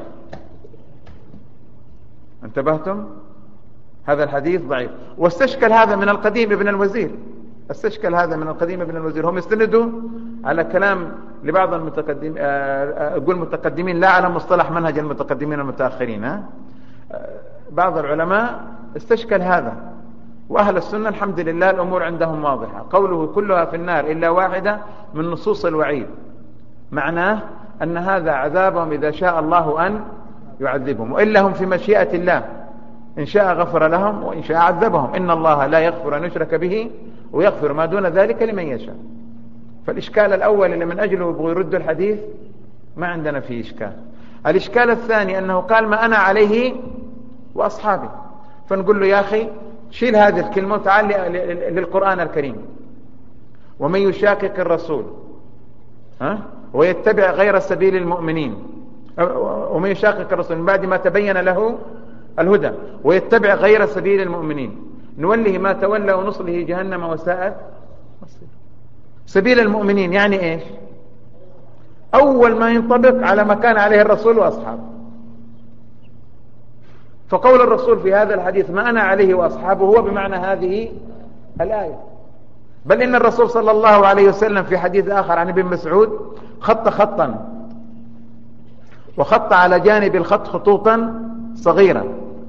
انتبهتم؟ هذا الحديث ضعيف. واستشكل هذا من القديم ابن الوزير، استشكل هذا من القديم ابن الوزير. هم يستندوا على كلام لبعض المتقدمين، أقول متقدمين لا على مصطلح منهج المتقدمين والمتأخرين، بعض العلماء استشكل هذا. وأهل السنة الحمد لله الأمور عندهم واضحة. قوله كلها في النار إلا واحدة من نصوص الوعيد، معناه أن هذا عذابهم إذا شاء الله أن يعذبهم، وإلا هم في مشيئة الله، إن شاء غفر لهم وإن شاء عذبهم. إن الله لا يغفر أن يشرك به ويغفر ما دون ذلك لمن يشاء. فالإشكال الأول اللي من أجله يبغوا يردوا الحديث ما عندنا فيه إشكال. الإشكال الثاني أنه قال ما أنا عليه وأصحابي، فنقول له يا أخي شيل هذه الكلمة وتعال للقرآن الكريم: ومن يشاقق الرسول ويتبع غير سبيل المؤمنين، ومن يشاقق الرسول من بعد ما تبين له الهدى ويتبع غير سبيل المؤمنين نوله ما تولى ونصله جهنم وساءت مصيره. سبيل المؤمنين يعني ايش؟ اول ما ينطبق على ما كان عليه الرسول واصحابه. فقول الرسول في هذا الحديث ما انا عليه واصحابه هو بمعنى هذه الآية. بل ان الرسول صلى الله عليه وسلم في حديث اخر عن ابن مسعود خط خطا، وخط على جانب الخط خطوطا صغيرة،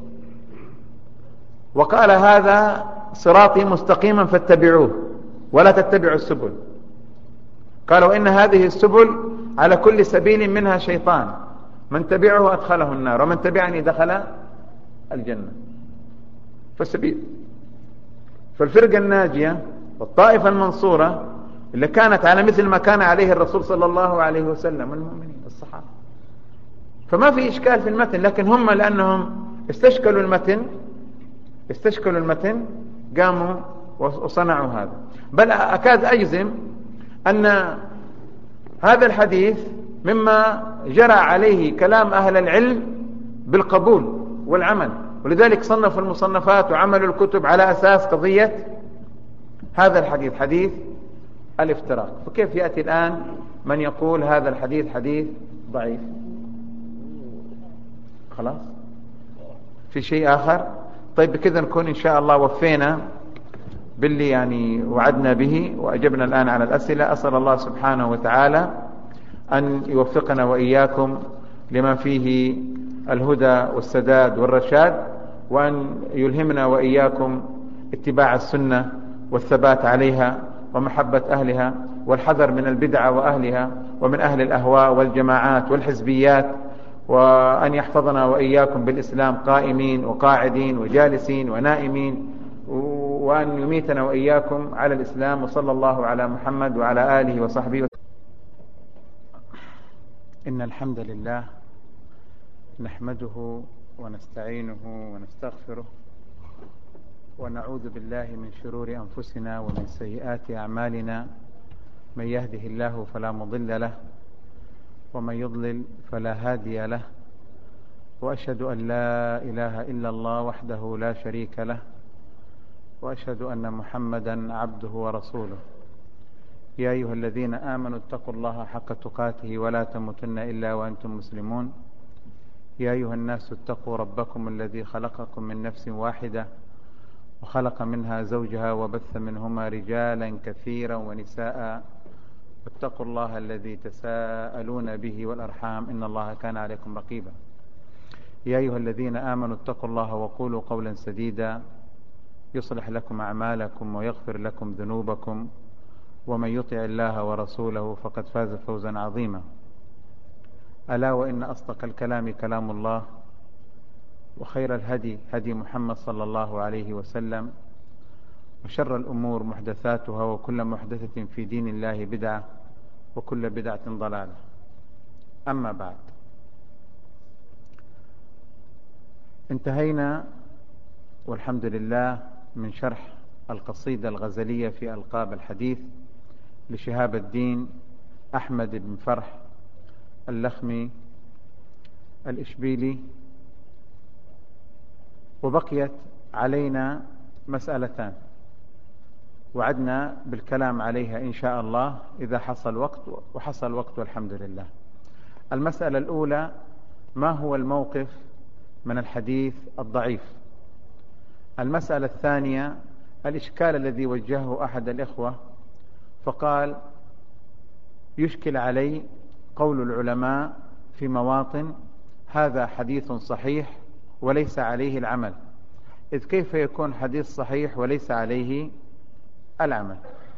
وقال هذا صراطي مستقيما فاتبعوه ولا تتبعوا السبل. قالوا إن هذه السبل على كل سبيل منها شيطان، من تبعه أدخله النار ومن تبعني دخل الجنة. فالفرقة الناجية والطائفة المنصورة اللي كانت على مثل ما كان عليه الرسول صلى الله عليه وسلم والمؤمنين الصحابة. فما في إشكال في المتن، لكن هم لأنهم استشكلوا المتن قاموا وصنعوا هذا. بل أكاد أجزم أن هذا الحديث مما جرى عليه كلام أهل العلم بالقبول والعمل، ولذلك صنفوا المصنفات وعملوا الكتب على أساس قضية هذا الحديث، حديث الافتراق. فكيف يأتي الآن من يقول هذا الحديث حديث ضعيف؟ خلاص في شيء آخر؟ طيب بكذا نكون إن شاء الله وفينا باللي يعني وعدنا به وأجبنا الآن على الأسئلة. أسأل الله سبحانه وتعالى أن يوفقنا وإياكم لما فيه الهدى والسداد والرشاد، وأن يلهمنا وإياكم اتباع السنة والثبات عليها ومحبة أهلها والحذر من البدع وأهلها ومن أهل الأهواء والجماعات والحزبيات، وأن يحفظنا وإياكم بالإسلام قائمين وقاعدين وجالسين ونائمين، وأن يميتنا وإياكم على الإسلام. وصلى الله على محمد وعلى آله وصحبه وسلم. إن الحمد لله نحمده ونستعينه ونستغفره ونعوذ بالله من شرور أنفسنا ومن سيئات أعمالنا. من يهده الله فلا مضل له ومن يضلل فلا هادي له، وأشهد أن لا إله إلا الله وحده لا شريك له، وأشهد أن محمدا عبده ورسوله. يا أيها الذين آمنوا اتقوا الله حق تقاته ولا تموتن إلا وأنتم مسلمون. يا أيها الناس اتقوا ربكم الذي خلقكم من نفس واحدة وخلق منها زوجها وبث منهما رجالا كثيرا ونساء، واتقوا الله الذي تساءلون به والأرحام إن الله كان عليكم رقيبا. يا أيها الذين آمنوا اتقوا الله وقولوا قولا سديدا يصلح لكم أعمالكم ويغفر لكم ذنوبكم، ومن يطع الله ورسوله فقد فاز فوزا عظيما. ألا وإن أصدق الكلام كلام الله، وخير الهدي هدي محمد صلى الله عليه وسلم، وشر الأمور محدثاتها، وكل محدثة في دين الله بدعة، وكل بدعة ضلالة. أما بعد، انتهينا والحمد لله من شرح القصيدة الغزلية في ألقاب الحديث لشهاب الدين أحمد بن فرح اللخمي الإشبيلي، وبقيت علينا مسألتان وعدنا بالكلام عليها إن شاء الله إذا حصل وقت، وحصل وقت والحمد لله. المسألة الأولى: ما هو الموقف من الحديث الضعيف؟ المسألة الثانية: الإشكال الذي وجهه أحد الإخوة فقال يشكل علي قول العلماء في مواطن هذا حديث صحيح وليس عليه العمل، إذ كيف يكون حديث صحيح وليس عليه العمل؟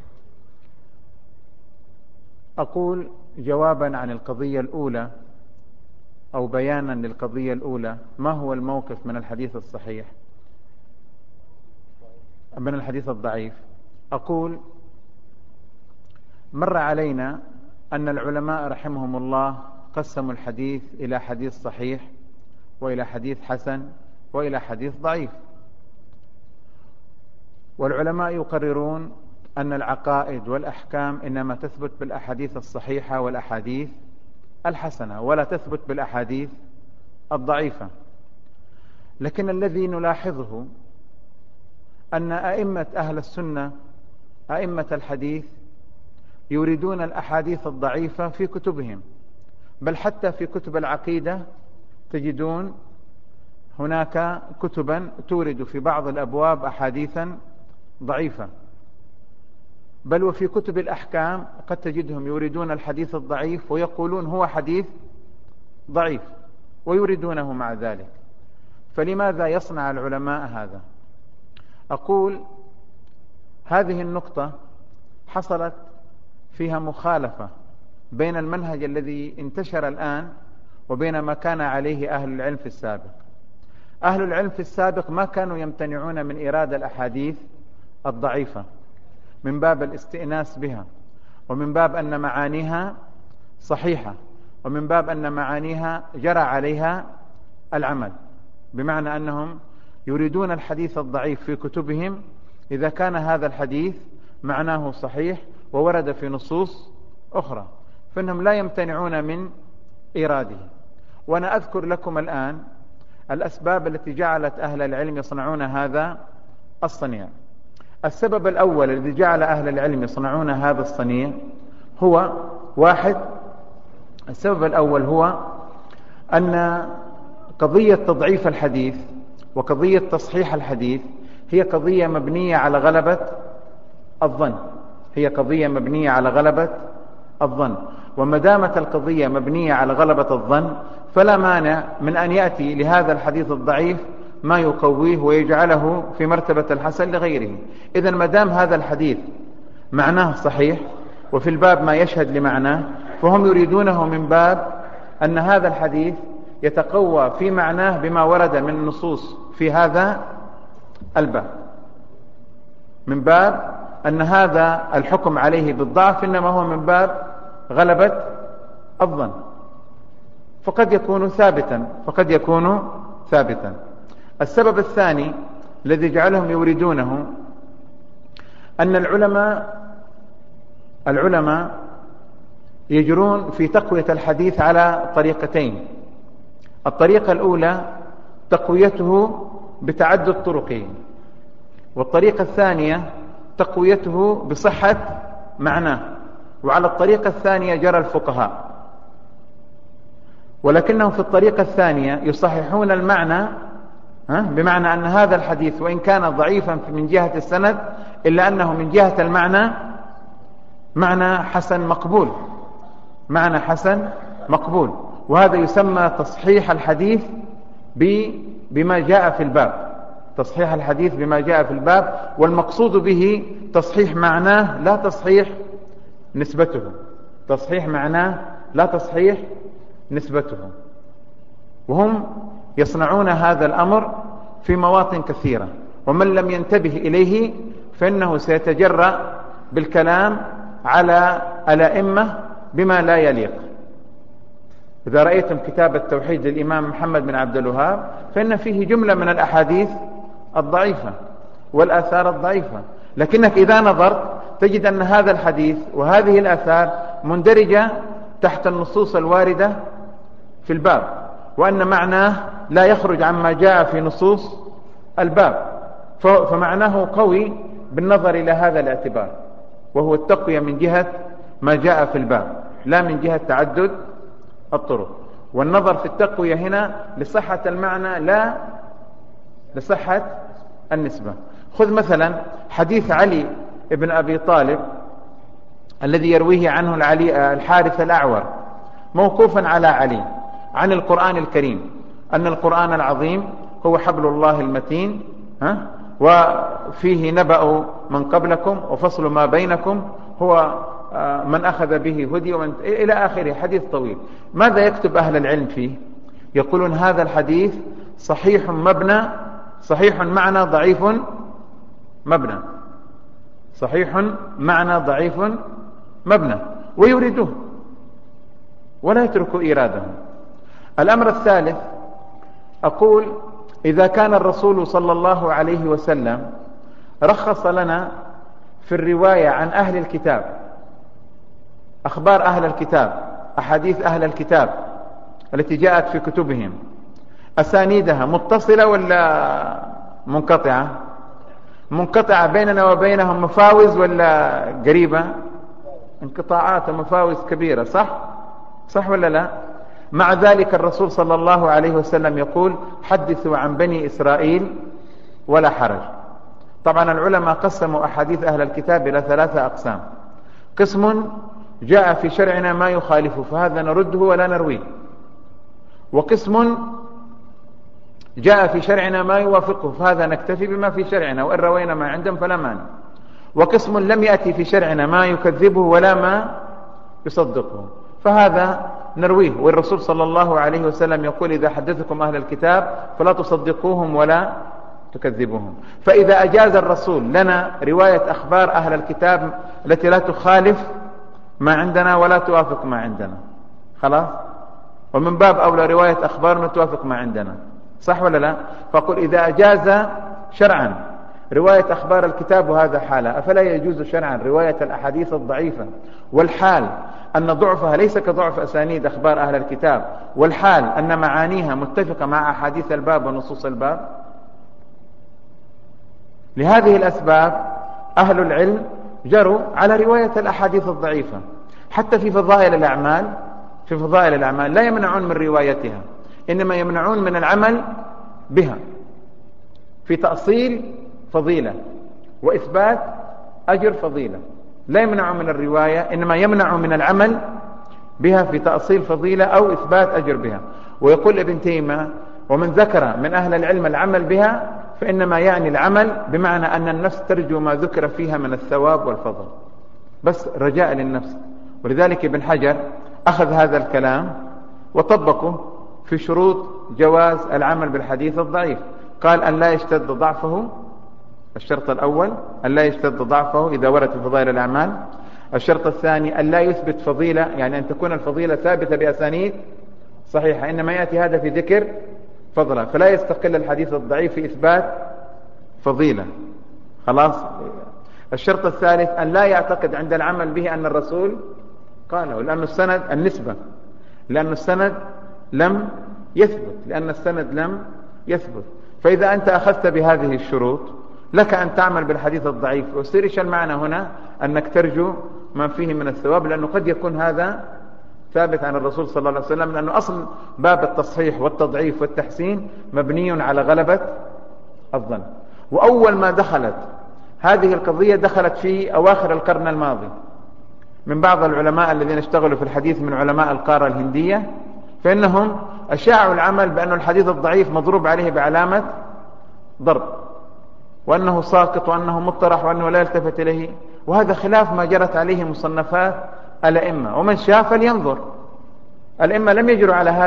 أقول جوابا عن القضية الأولى أو بيانا للقضية الأولى: ما هو الموقف من الحديث الصحيح من الحديث الضعيف؟ أقول مر علينا أن العلماء رحمهم الله قسموا الحديث إلى حديث صحيح وإلى حديث حسن وإلى حديث ضعيف، والعلماء يقررون أن العقائد والأحكام إنما تثبت بالأحاديث الصحيحة والأحاديث الحسنة، ولا تثبت بالأحاديث الضعيفة. لكن الذي نلاحظه أن أئمة أهل السنة، أئمة الحديث، يريدون الأحاديث الضعيفة في كتبهم، بل حتى في كتب العقيدة تجدون هناك كتبا تورد في بعض الأبواب أحاديثا ضعيفة، بل وفي كتب الأحكام قد تجدهم يريدون الحديث الضعيف ويقولون هو حديث ضعيف ويريدونه مع ذلك. فلماذا يصنع العلماء هذا؟ أقول هذه النقطة حصلت فيها مخالفة بين المنهج الذي انتشر الآن وبين ما كان عليه أهل العلم في السابق. أهل العلم في السابق ما كانوا يمتنعون من إرادة الأحاديث الضعيفة من باب الاستئناس بها، ومن باب أن معانيها صحيحة، ومن باب أن معانيها جرى عليها العمل، بمعنى أنهم يريدون الحديث الضعيف في كتبهم إذا كان هذا الحديث معناه صحيح وورد في نصوص أخرى، فإنهم لا يمتنعون من إيراده. وأنا أذكر لكم الآن الأسباب التي جعلت أهل العلم يصنعون هذا الصنيع. السبب الأول الذي جعل أهل العلم يصنعون هذا الصنيع هو واحد. السبب الأول هو أن قضية تضعيف الحديث وقضية تصحيح الحديث هي قضية مبنية على غلبة الظن، هي قضية مبنية على غلبة الظن. وما دامت القضية مبنية على غلبة الظن فلا مانع من أن يأتي لهذا الحديث الضعيف ما يقويه ويجعله في مرتبة الحسن لغيره. إذن ما دام هذا الحديث معناه صحيح وفي الباب ما يشهد لمعناه، فهم يريدونه من باب أن هذا الحديث يتقوى في معناه بما ورد من النصوص في هذا الباب، من باب أن هذا الحكم عليه بالضعف إنما هو من باب غلبة الظن، فقد يكون ثابتا. السبب الثاني الذي جعلهم يريدونه أن العلماء يجرون في تقوية الحديث على طريقتين. الطريقة الأولى تقويته بتعدد طرقه، والطريقة الثانية تقويته بصحة معناه. وعلى الطريقة الثانية جرى الفقهاء، ولكنهم في الطريقة الثانية يصححون المعنى، بمعنى أن هذا الحديث وإن كان ضعيفا من جهة السند إلا أنه من جهة المعنى معنى حسن مقبول، وهذا يسمى تصحيح الحديث بما جاء في الباب، تصحيح الحديث بما جاء في الباب، والمقصود به تصحيح معناه لا تصحيح نسبته، تصحيح معناه لا تصحيح نسبته. وهم يصنعون هذا الأمر في مواطن كثيرة، ومن لم ينتبه إليه فإنه سيتجرأ بالكلام على الأئمة بما لا يليق. إذا رأيتم كتاب التوحيد للإمام محمد بن عبد الوهاب فإن فيه جملة من الأحاديث الضعيفة والآثار الضعيفة، لكنك إذا نظرت تجد أن هذا الحديث وهذه الآثار مندرجة تحت النصوص الواردة في الباب، وأن معناه لا يخرج عما جاء في نصوص الباب، فمعناه قوي بالنظر إلى هذا الاعتبار، وهو التقوية من جهة ما جاء في الباب لا من جهة تعدد الطرق. والنظر في التقوية هنا لصحة المعنى لا لصحة النسبة. خذ مثلا حديث علي بن أبي طالب الذي يرويه عنه الحارث الأعور موقوفا على علي عن القرآن الكريم أن القرآن العظيم هو حبل الله المتين، وفيه نبأ من قبلكم وفصل ما بينكم، هو من أخذ به هدي ومن إلى آخره، حديث طويل. ماذا يكتب أهل العلم فيه؟ يقولون هذا الحديث صحيح معنى ضعيف مبنى، صحيح معنى ضعيف مبنى، ويريدوه ولا يتركوا إيراده. الأمر الثالث أقول إذا كان الرسول صلى الله عليه وسلم رخص لنا في الرواية عن أهل الكتاب، أخبار أهل الكتاب، أحاديث أهل الكتاب التي جاءت في كتبهم، أسانيدها متصلة ولا منقطعة؟ منقطعة بيننا وبينهم مفاوز ولا قريبة؟ انقطاعات ومفاوز كبيرة، صح ولا لا؟ مع ذلك الرسول صلى الله عليه وسلم يقول حدثوا عن بني إسرائيل ولا حرج. طبعا العلماء قسموا أحاديث أهل الكتاب إلى 3 أقسام. قسم جاء في شرعنا ما يخالفه فهذا نرده ولا نرويه، وقسم جاء في شرعنا ما يوافقه فهذا نكتفي بما في شرعنا وإن روينا ما عندهم فلا مانع، وقسم لم يأتي في شرعنا ما يكذبه ولا ما يصدقه فهذا نرويه. والرسول صلى الله عليه وسلم يقول إذا حدثكم أهل الكتاب فلا تصدقوهم ولا تكذبوهم. فإذا أجاز الرسول لنا رواية أخبار أهل الكتاب التي لا تخالف ما عندنا ولا توافق ما عندنا، خلاص ومن باب أولى رواية أخبار توافق ما عندنا، صح ولا لا؟ فأقول إذا أجاز شرعا رواية أخبار الكتاب وهذا حالة، أفلا يجوز شرعا رواية الأحاديث الضعيفة، والحال أن ضعفها ليس كضعف أسانيد أخبار أهل الكتاب، والحال أن معانيها متفقة مع أحاديث الباب ونصوص الباب؟ لهذه الأسباب أهل العلم جروا على رواية الأحاديث الضعيفة حتى في فضائل الأعمال. في فضائل الأعمال لا يمنعون من روايتها، إنما يمنعون من العمل بها في تأصيل فضيلة وإثبات أجر فضيلة. لا يمنعون من الرواية، إنما يمنعون من العمل بها في تأصيل فضيلة أو إثبات أجر بها. ويقول ابن تيمية: ومن ذكر من أهل العلم العمل بها فإنما يعني العمل بمعنى أن النفس ترجو ما ذكر فيها من الثواب والفضل، بس رجاء للنفس. ولذلك ابن حجر أخذ هذا الكلام وطبقه في شروط جواز العمل بالحديث الضعيف. قال أن لا يشتد ضعفه، الشرط الأول أن لا يشتد ضعفه إذا ورد في فضائل الأعمال. الشرط الثاني أن لا يثبت فضيلة، يعني أن تكون الفضيلة ثابتة بأسانيد صحيحة، إنما يأتي هذا في ذكر فضلا، فلا يستقل الحديث الضعيف في إثبات فضيلة. خلاص. الشرط الثالث أن لا يعتقد عند العمل به أن الرسول قاله، لأن السند النسبة، لأن السند لم يثبت. فإذا أنت أخذت بهذه الشروط لك أن تعمل بالحديث الضعيف. ويصير إيش المعنى هنا؟ أنك ترجو ما فيه من الثواب، لأنه قد يكون هذا ثابت عن الرسول صلى الله عليه وسلم، لأنه أصل باب التصحيح والتضعيف والتحسين مبني على غلبة الظن. وأول ما دخلت هذه القضية دخلت في أواخر القرن الماضي من بعض العلماء الذين اشتغلوا في الحديث من علماء القارة الهندية، فإنهم أشاعوا العمل بأن الحديث الضعيف مضروب عليه بعلامة ضرب، وأنه ساقط، وأنه مطرح، وأنه لا يلتفت إليه. وهذا خلاف ما جرت عليه مصنفات الأئمة، ومن شاء فلينظر. الأئمة لم يجروا على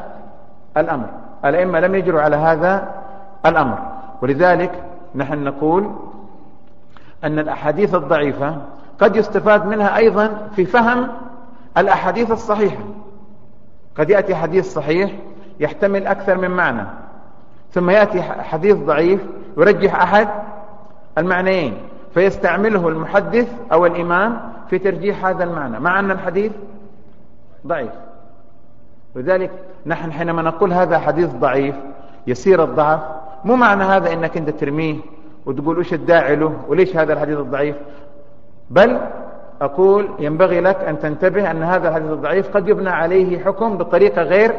هذا الأمر. ولذلك نحن نقول أن الأحاديث الضعيفة قد يستفاد منها أيضا في فهم الأحاديث الصحيحة. قد يأتي حديث صحيح يحتمل أكثر من معنى، ثم يأتي حديث ضعيف يرجح أحد المعنيين، فيستعمله المحدث أو الإمام في ترجيح هذا المعنى مع أن الحديث ضعيف. لذلك نحن حينما نقول هذا حديث ضعيف يسير الضعف، مو معنى هذا إنك أنت ترميه وتقول إيش الداعي له وليش هذا الحديث الضعيف، بل أقول ينبغي لك أن تنتبه أن هذا الحديث الضعيف قد يبنى عليه حكم بطريقة غير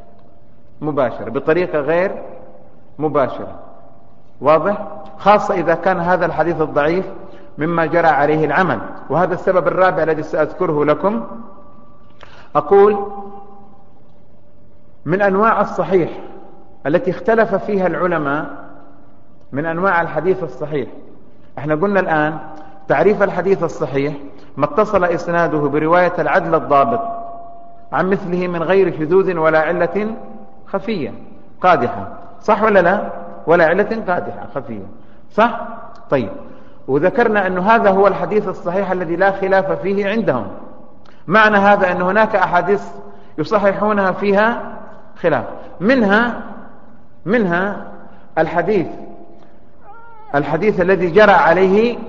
مباشرة. واضح؟ خاصة إذا كان هذا الحديث الضعيف مما جرى عليه العمل. وهذا السبب الرابع الذي سأذكره لكم. أقول من أنواع الصحيح التي اختلف فيها العلماء، من أنواع الحديث الصحيح، احنا قلنا الآن تعريف الحديث الصحيح ما اتصل إسناده برواية العدل الضابط عن مثله من غير شذوذ ولا علة خفية قادحة، صح ولا لا؟ ولا علة قادحة خفية، صح؟ طيب، وذكرنا أن هذا هو الحديث الصحيح الذي لا خلاف فيه عندهم. معنى هذا أن هناك أحاديث يصححونها فيها خلاف، منها الحديث الذي جرى عليه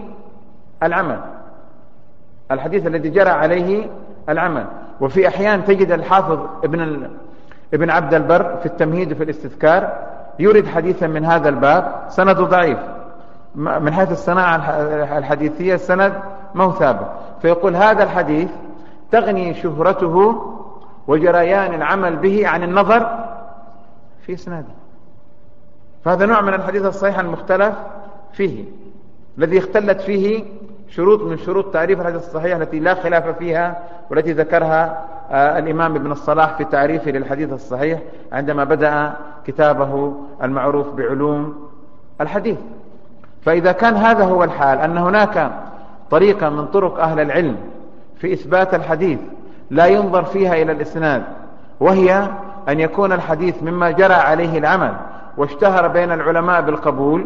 العمل. وفي أحيان تجد الحافظ ابن عبد البر في التمهيد في الاستذكار يريد حديثا من هذا الباب سنده ضعيف من حيث الصناعة الحديثية، السند ما هو ثابت، فيقول هذا الحديث تغني شهرته وجريان العمل به عن النظر في اسناده. فهذا نوع من الحديث الصحيح المختلف فيه، الذي اختلت فيه شروط من شروط تعريف الحديث الصحيح التي لا خلاف فيها، والتي ذكرها الإمام ابن الصلاح في تعريفه للحديث الصحيح عندما بدأ كتابه المعروف بعلوم الحديث. فإذا كان هذا هو الحال، أن هناك طريقة من طرق أهل العلم في إثبات الحديث لا ينظر فيها إلى الإسناد، وهي أن يكون الحديث مما جرى عليه العمل واشتهر بين العلماء بالقبول،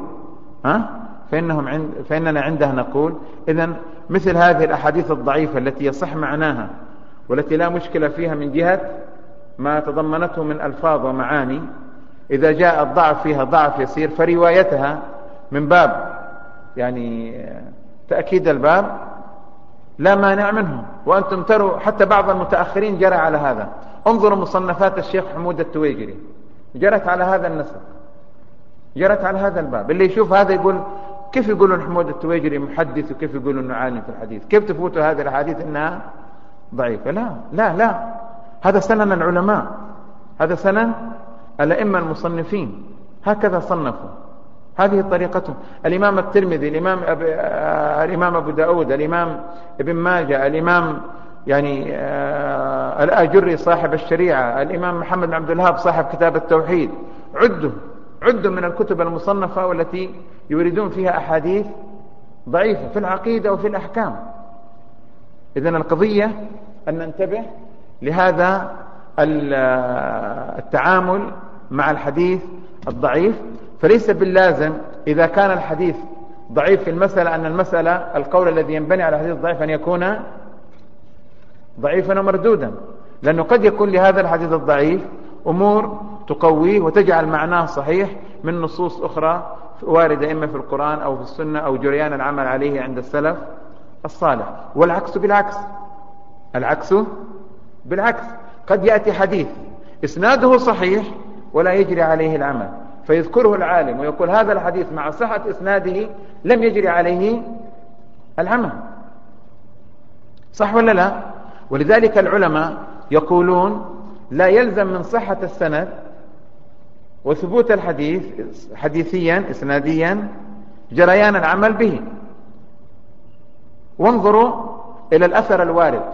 فإننا عنده نقول إذن مثل هذه الأحاديث الضعيفة التي يصح معناها والتي لا مشكلة فيها من جهة ما تضمنته من ألفاظ ومعاني، إذا جاء الضعف فيها ضعف يسير فروايتها من باب يعني تأكيد الباب لا مانع منه. وأنتم تروا حتى بعض المتأخرين جرى على هذا. انظروا مصنفات الشيخ حمود التويجري جرت على هذا النسق، جرت على هذا الباب. اللي يشوف هذا يقول كيف يقولون حمود التويجري محدث وكيف يقولون انه عالم في الحديث، كيف تفوتوا هذه الاحاديث انها ضعيفه؟ لا لا لا، هذا سنن العلماء، هذا سنن الائمه المصنفين، هكذا صنفوا، هذه طريقتهم. الامام الترمذي، الامام ابو داود، الامام ابن ماجه، الامام يعني الآجري صاحب الشريعه، الامام محمد بن عبد الوهاب صاحب كتاب التوحيد، عدوا من الكتب المصنفة والتي يريدون فيها أحاديث ضعيفة في العقيدة وفي الأحكام. إذن القضية أن ننتبه لهذا التعامل مع الحديث الضعيف. فليس باللازم إذا كان الحديث ضعيف في المسألة أن المسألة القول الذي ينبني على الحديث الضعيف أن يكون ضعيفا ومردودا، لأنه قد يكون لهذا الحديث الضعيف أمور تقويه وتجعل معناه صحيح من نصوص أخرى واردة إما في القرآن أو في السنة أو جريان العمل عليه عند السلف الصالح. والعكس بالعكس، العكس بالعكس، قد يأتي حديث إسناده صحيح ولا يجري عليه العمل، فيذكره العالم ويقول هذا الحديث مع صحة إسناده لم يجري عليه العمل. صح ولا لا؟ ولذلك العلماء يقولون لا يلزم من صحة السند وثبوت الحديث حديثيا إسناديا جريان العمل به. وانظروا إلى الأثر الوارد: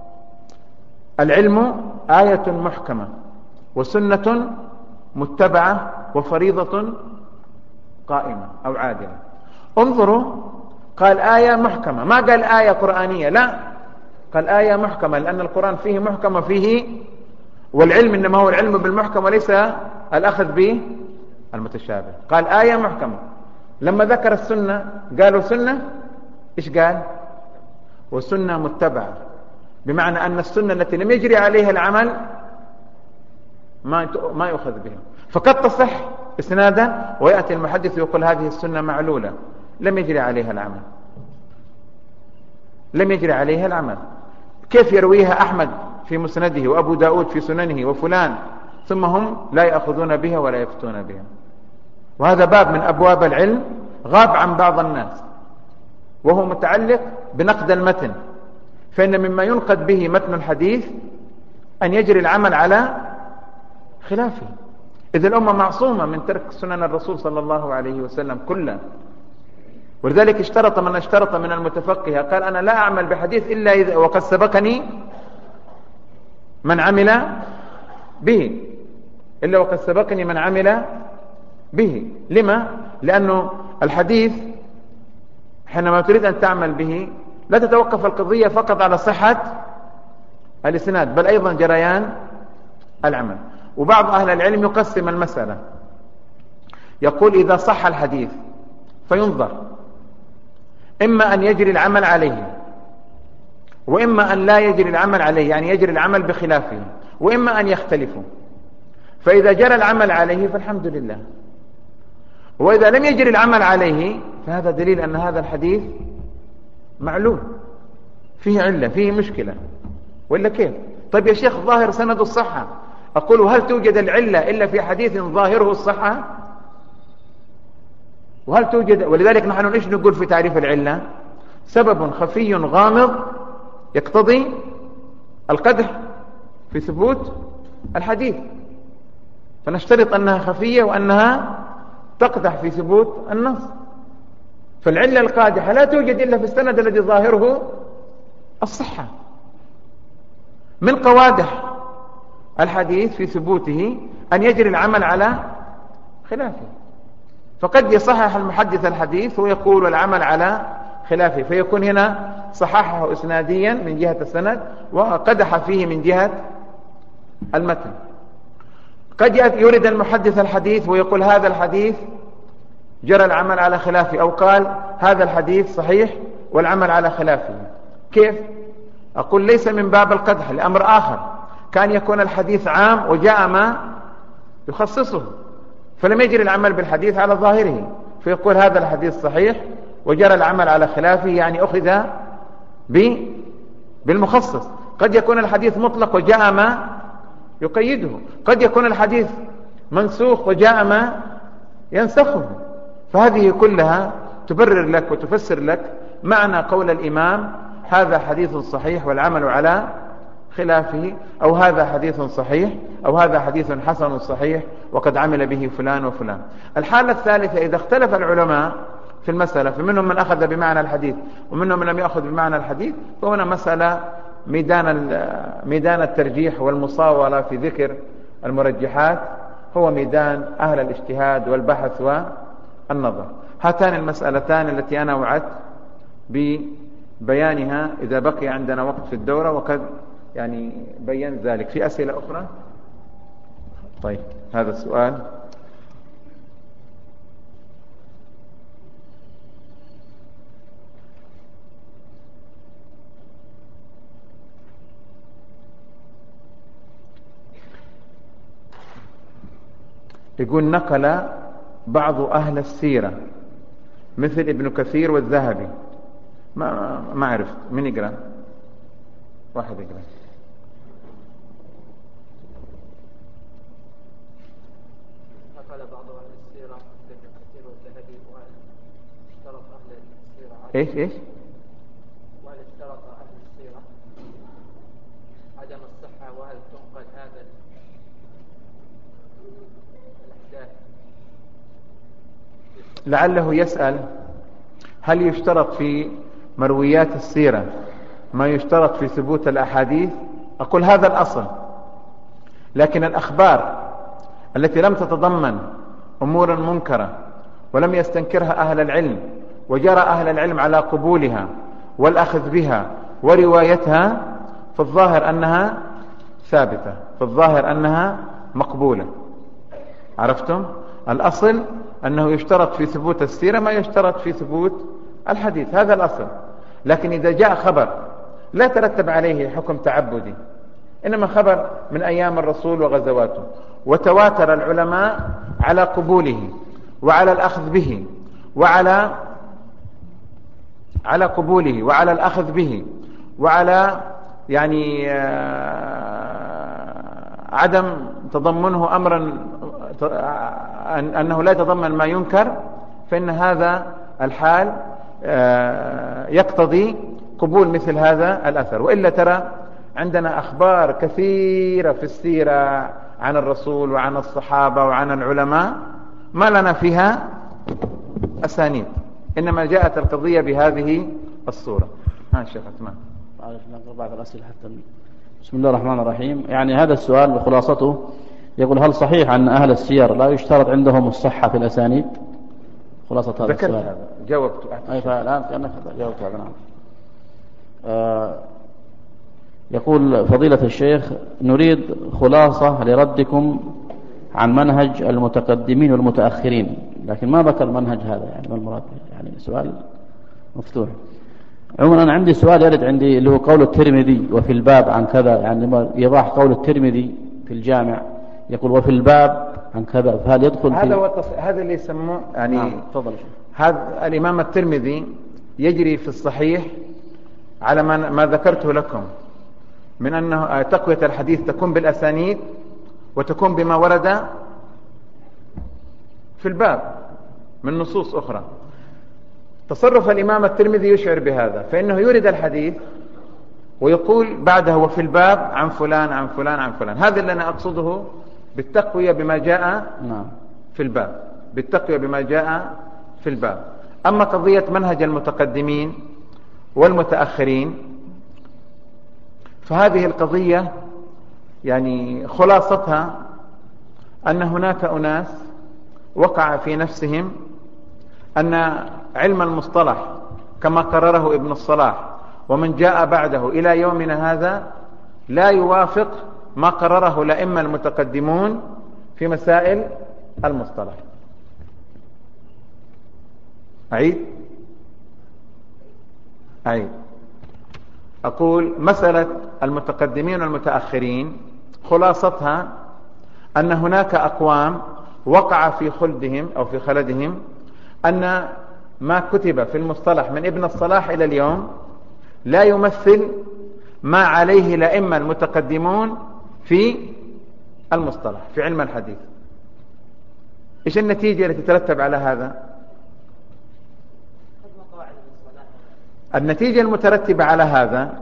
العلم آية محكمة وسنة متبعة وفريضة قائمة أو عادلة. انظروا، قال آية محكمة، ما قال آية قرآنية، لا، قال آية محكمة، لأن القرآن فيه محكمة فيه، والعلم إنما هو العلم بالمحكم وليس الأخذ به المتشابه. قال آية محكمة. لما ذكر السنة قالوا سنة، إيش قال؟ وسنة متبعة، بمعنى أن السنة التي لم يجري عليها العمل ما يؤخذ بها، فقد تصح إسنادا ويأتي المحدث ويقول هذه السنة معلولة لم يجري عليها العمل، لم يجري عليها العمل. كيف يرويها أحمد في مسنده وأبو داود في سننه وفلان ثم هم لا يأخذون بها ولا يفتون بها؟ وهذا باب من أبواب العلم غاب عن بعض الناس، وهو متعلق بنقد المتن. فإن مما ينقد به متن الحديث أن يجري العمل على خلافه، إذ الأمة معصومة من ترك سنن الرسول صلى الله عليه وسلم كلها. ولذلك اشترط من المتفقه، قال أنا لا أعمل بحديث إلا إذا وقد سبقني من عمل به، إلا وقد سبقني من عمل به. لما؟ لأنه الحديث حينما تريد أن تعمل به لا تتوقف القضية فقط على صحة الإسناد، بل أيضا جريان العمل. وبعض أهل العلم يقسم المسألة، يقول إذا صح الحديث فينظر إما أن يجري العمل عليه، وإما أن لا يجري العمل عليه، يعني يجري العمل بخلافه، وإما أن يختلفوا. فإذا جرى العمل عليه فالحمد لله، وإذا لم يجري العمل عليه فهذا دليل أن هذا الحديث معلول، فيه علة، فيه مشكلة. وإلا كيف؟ طيب يا شيخ ظاهر سند الصحة. أقول هل توجد العلة إلا في حديث ظاهره الصحة؟ وهل توجد؟ ولذلك نحن إيش نقول في تعريف العلة؟ سبب خفي غامض يقتضي القدح في ثبوت الحديث، فنشترط أنها خفية وأنها تقدح في ثبوت النص. فالعلة القادحة لا توجد إلا في السند الذي ظاهره الصحة. من قوادح الحديث في ثبوته أن يجري العمل على خلافه، فقد يصحح المحدث الحديث ويقول العمل على خلافه، فيكون هنا صححه إسناديا من جهة السند وقدح فيه من جهة المتن. قد يريد المحدث الحديث ويقول هذا الحديث جرى العمل على خلافه، أو قال هذا الحديث صحيح والعمل على خلافه. كيف؟ أقول ليس من باب القدح، لأمر آخر. كان يكون الحديث عام وجاء ما يخصصه، فلم يجري العمل بالحديث على ظاهره، فيقول هذا الحديث صحيح وجرى العمل على خلافه، يعني أخذ بالمخصص. قد يكون الحديث مطلق وجاء ما يقيده، قد يكون الحديث منسوخ وجاء ما ينسخه. فهذه كلها تبرر لك وتفسر لك معنى قول الإمام هذا حديث صحيح والعمل على خلافه، أو هذا حديث صحيح، أو هذا حديث حسن صحيح وقد عمل به فلان وفلان. الحالة الثالثة إذا اختلف العلماء في المسألة، فمنهم من أخذ بمعنى الحديث ومنهم من لم يأخذ بمعنى الحديث، فهنا مسألة ميدان الترجيح والمصاولة في ذكر المرجحات هو ميدان أهل الاجتهاد والبحث والنظر. هاتان المسألتان التي أنا وعدت ببيانها إذا بقي عندنا وقت في الدورة، وقد يعني بيّن ذلك. في أسئلة أخرى؟ طيب، هذا السؤال. يقول نقل بعض أهل السيرة مثل ابن كثير والذهبي، ما عرفت من يقرأ؟ واحد يقرأ. نقل بعض أهل السيرة مثل ابن كثير والذهبي، واشترط أهل السيرة إيش وهل اشترط أهل السيرة عدم الصحة، وهل تنقل هذا الأحداث؟ لعله يسأل هل يشترط في مرويات السيرة ما يشترط في ثبوت الأحاديث؟ أقول هذا الأصل، لكن الأخبار التي لم تتضمن أمورا منكرة ولم يستنكرها أهل العلم وجرى أهل العلم على قبولها والأخذ بها وروايتها، فالظاهر أنها ثابتة، فالظاهر أنها مقبولة. عرفتم؟ الأصل أنه يشترط في ثبوت السيرة ما يشترط في ثبوت الحديث، هذا الأصل. لكن إذا جاء خبر لا ترتب عليه حكم تعبدي، إنما خبر من أيام الرسول وغزواته، وتواتر العلماء على قبوله وعلى الأخذ به وعلى قبوله وعلى الأخذ به وعلى يعني عدم تضمنه أمرا أنه لا يتضمن ما ينكر، فإن هذا الحال يقتضي قبول مثل هذا الأثر. وإلا ترى عندنا أخبار كثيرة في السيرة عن الرسول وعن الصحابة وعن العلماء ما لنا فيها أسانيد، إنما جاءت القضية بهذه الصورة. الشيخ عثمان. بعض الأسئلة حتى. بسم الله الرحمن الرحيم. يعني هذا السؤال بخلاصته يقول هل صحيح أن أهل السير لا يشترط عندهم الصحة في الأسانيد؟ خلاصة هذا السؤال. هذا جاوبت. أي فالآن كأنك جاوبت هذا. نعم. يقول فضيلة الشيخ نريد خلاصة لردكم عن منهج المتقدمين والمتأخرين، لكن ما ذكر المنهج هذا، يعني ما المراد؟ يعني سؤال مفتوح. عموما أنا عندي سؤال يرد عندي اللي هو قول الترمذي وفي الباب عن كذا، يعني يضاح قول الترمذي في الجامع يقول وفي الباب عن كذا، فهل يدخل هذا اللي يسموه يعني تفضل. هذا الإمام الترمذي يجري في الصحيح على ما ذكرته لكم من أنه تقوية الحديث تكون بالأسانيد وتكون بما ورد في الباب من نصوص أخرى. تصرف الإمام الترمذي يشعر بهذا، فإنه يورد الحديث ويقول بعده وفي الباب عن فلان عن فلان عن فلان. هذا اللي أنا أقصده بالتقوية بما جاء في الباب، بالتقوية بما جاء في الباب. أما قضية منهج المتقدمين والمتأخرين فهذه القضية يعني خلاصتها أن هناك أناس وقع في نفسهم أن علم المصطلح كما قرره ابن الصلاح ومن جاء بعده إلى يومنا هذا لا يوافق ما قرره الأئمة المتقدمون في مسائل المصطلح. أعيد أقول مسألة المتقدمين والمتأخرين خلاصتها أن هناك أقوام وقع في خلدهم أو في خلدهم أن ما كتب في المصطلح من ابن الصلاح إلى اليوم لا يمثل ما عليه الأئمة المتقدمون في المصطلح في علم الحديث. إيش النتيجة التي تترتب على هذا؟ النتيجة المترتبة على هذا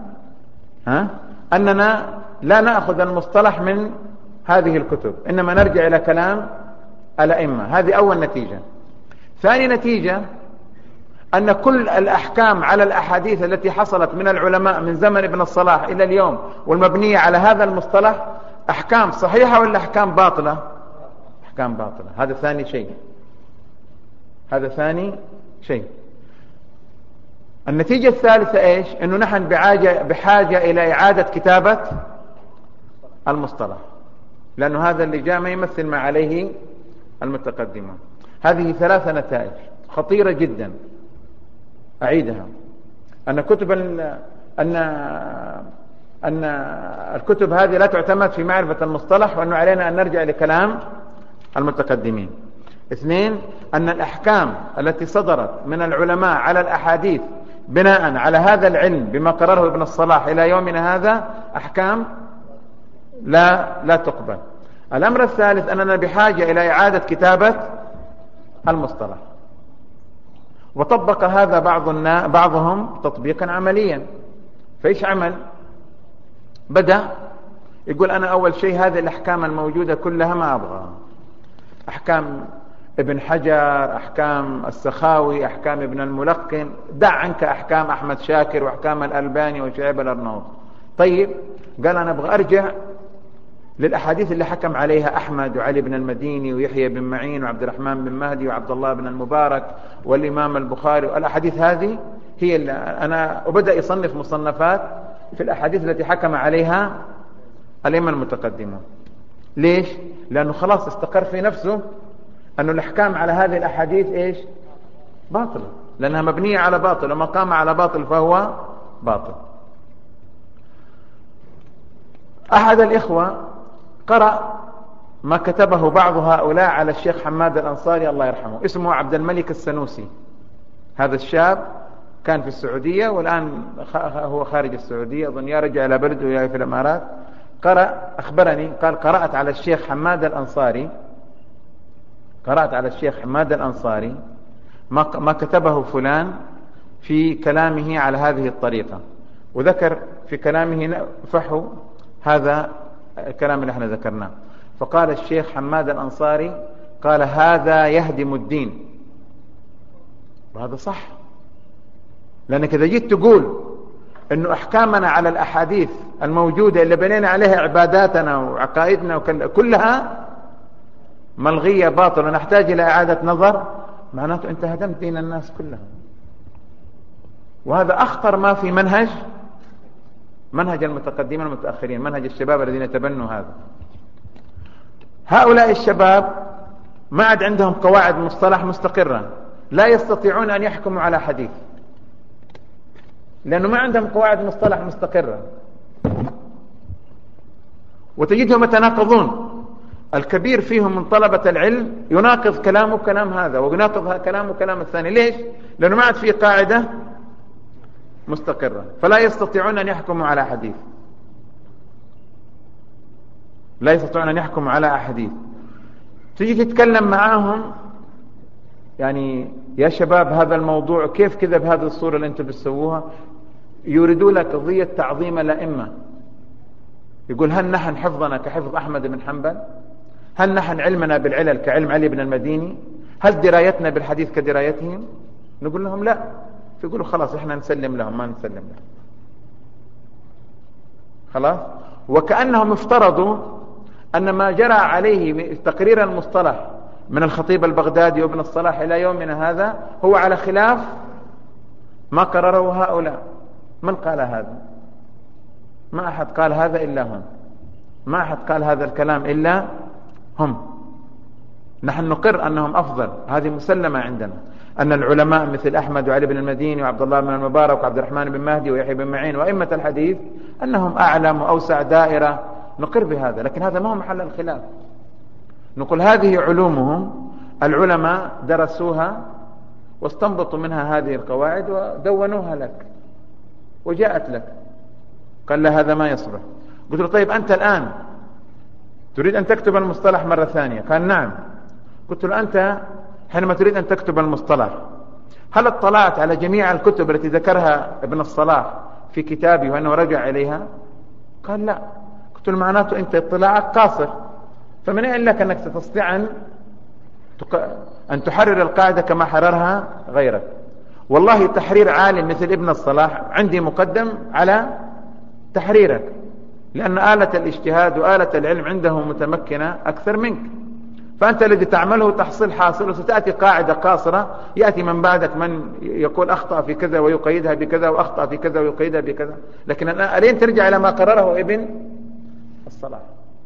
أننا لا نأخذ المصطلح من هذه الكتب، إنما نرجع إلى كلام الأئمة. هذه أول نتيجة. ثاني نتيجة أن كل الأحكام على الأحاديث التي حصلت من العلماء من زمن ابن الصلاح إلى اليوم والمبنية على هذا المصطلح أحكام صحيحة ولا أحكام باطلة؟ أحكام باطلة. هذا ثاني شيء. هذا ثاني شيء. النتيجة الثالثة إيش؟ أنه نحن بحاجة إلى إعادة كتابة المصطلح، لأنه هذا اللي جاء ما يمثل ما عليه المتقدمون. هذه ثلاثة نتائج خطيرة جدا أعيدها. أن الكتب هذه لا تعتمد في معرفة المصطلح، وأنه علينا أن نرجع لكلام المتقدمين. اثنين، أن الأحكام التي صدرت من العلماء على الأحاديث بناء على هذا العلم بما قرره ابن الصلاح إلى يومنا هذا أحكام لا تقبل. الأمر الثالث أننا بحاجة إلى إعادة كتابة المصطلح. وطبق هذا بعضهم تطبيقا عمليا. فإيش عمل؟ بدأ يقول أنا أول شيء هذه الأحكام الموجودة كلها ما أبغاها، أحكام ابن حجر، أحكام السخاوي، أحكام ابن الملقن، دع عنك أحكام أحمد شاكر وأحكام الألباني وشعيب الأرناؤوط. طيب، قال أنا أبغى أرجع للأحاديث اللي حكم عليها أحمد وعلي بن المديني ويحيى بن معين وعبد الرحمن بن مهدي وعبد الله بن المبارك والإمام البخاري. والأحاديث هذه هي اللي أنا وبدأ يصنف مصنفات في الأحاديث التي حكم عليها الأئمة المتقدمون. ليش؟ لأنه خلاص استقر في نفسه أن الأحكام على هذه الأحاديث إيش؟ باطلة، لأنها مبنية على باطل، وما قام على باطل فهو باطل. أحد الإخوة قرأ ما كتبه بعض هؤلاء على الشيخ حماد الأنصاري الله يرحمه، اسمه عبد الملك السنوسي. هذا الشاب كان في السعودية والآن هو خارج السعودية، أظن يا رجع إلى بلده يا في الإمارات. أخبرني قال قرأت على الشيخ حماد الأنصاري ما كتبه فلان في كلامه على هذه الطريقة، وذكر في كلامه فحو هذا الكلام اللي احنا ذكرناه. فقال الشيخ حماد الأنصاري قال هذا يهدم الدين. وهذا صح، لأنك إذا جيت تقول أنه أحكامنا على الأحاديث الموجودة اللي بنينا عليها عباداتنا وعقائدنا كلها ملغية باطل ونحتاج إلى إعادة نظر، معناته أنت هدمت دين الناس كلها. وهذا أخطر ما في منهج المتقدمين والمتأخرين، منهج الشباب الذين تبنوا هذا. هؤلاء الشباب ما عاد عندهم قواعد مصطلح مستقرة، لا يستطيعون أن يحكموا على حديث لأنه ما عندهم قواعد مصطلح مستقرة، وتجدهم يتناقضون. الكبير فيهم من طلبة العلم يناقض كلامه كلام هذا ويناقض كلامه كلام الثاني. ليش؟ لأنه ما عاد فيه قاعدة مستقرة، فلا يستطيعون أن يحكموا على حديث، لا يستطيعون أن يحكموا على أحاديث. تيجي تتكلم معاهم يعني يا شباب هذا الموضوع كيف كذا بهذه الصورة اللي انتم بتسووها، يريدوا لك قضية تعظيم الأئمة. يقول هل نحن حفظنا كحفظ أحمد بن حنبل؟ هل نحن علمنا بالعلل كعلم علي بن المديني؟ هل درايتنا بالحديث كدرايتهم؟ نقول لهم لا. فيقولوا خلاص احنا نسلم لهم، ما نسلم لهم خلاص. وكأنهم افترضوا أن ما جرى عليه تقرير المصطلح من الخطيب البغدادي وابن الصلاح إلى يومنا هذا هو على خلاف ما قرره هؤلاء. من قال هذا؟ ما أحد قال هذا إلا هم، ما أحد قال هذا الكلام إلا هم. نحن نقر أنهم أفضل، هذه مسلمة عندنا، أن العلماء مثل أحمد وعلي بن المديني وعبد الله بن المبارك وعبد الرحمن بن مهدي ويحيى بن معين وأئمة الحديث أنهم أعلم وأوسع دائرة نقر بهذا، لكن هذا ما هو محل الخلاف. نقول هذه علومهم، العلماء درسوها واستنبطوا منها هذه القواعد ودونوها لك وجاءت لك. قال لا هذا ما يصلح. قلت له طيب أنت الآن تريد أن تكتب المصطلح مرة ثانية؟ قال نعم. قلت له أنت حينما تريد أن تكتب المصطلح هل اطلعت على جميع الكتب التي ذكرها ابن الصلاح في كتابه وأنه رجع إليها؟ قال لا. قلت له معناته أنت اطلاعك قاصر، فمن أين لك أنك تستطيع أن تحرر القاعدة كما حررها غيرك؟ والله تحرير عالم مثل ابن الصلاح عندي مقدم على تحريرك، لأن آلة الاجتهاد وآلة العلم عنده متمكنة أكثر منك، فأنت الذي تعمله تحصيل حاصل، وستأتي قاعدة قاصرة يأتي من بعدك من يقول أخطأ في كذا ويقيدها بكذا وأخطأ في كذا ويقيدها بكذا، لكن الآن ترجع إلى ما قرره ابن الصلاح.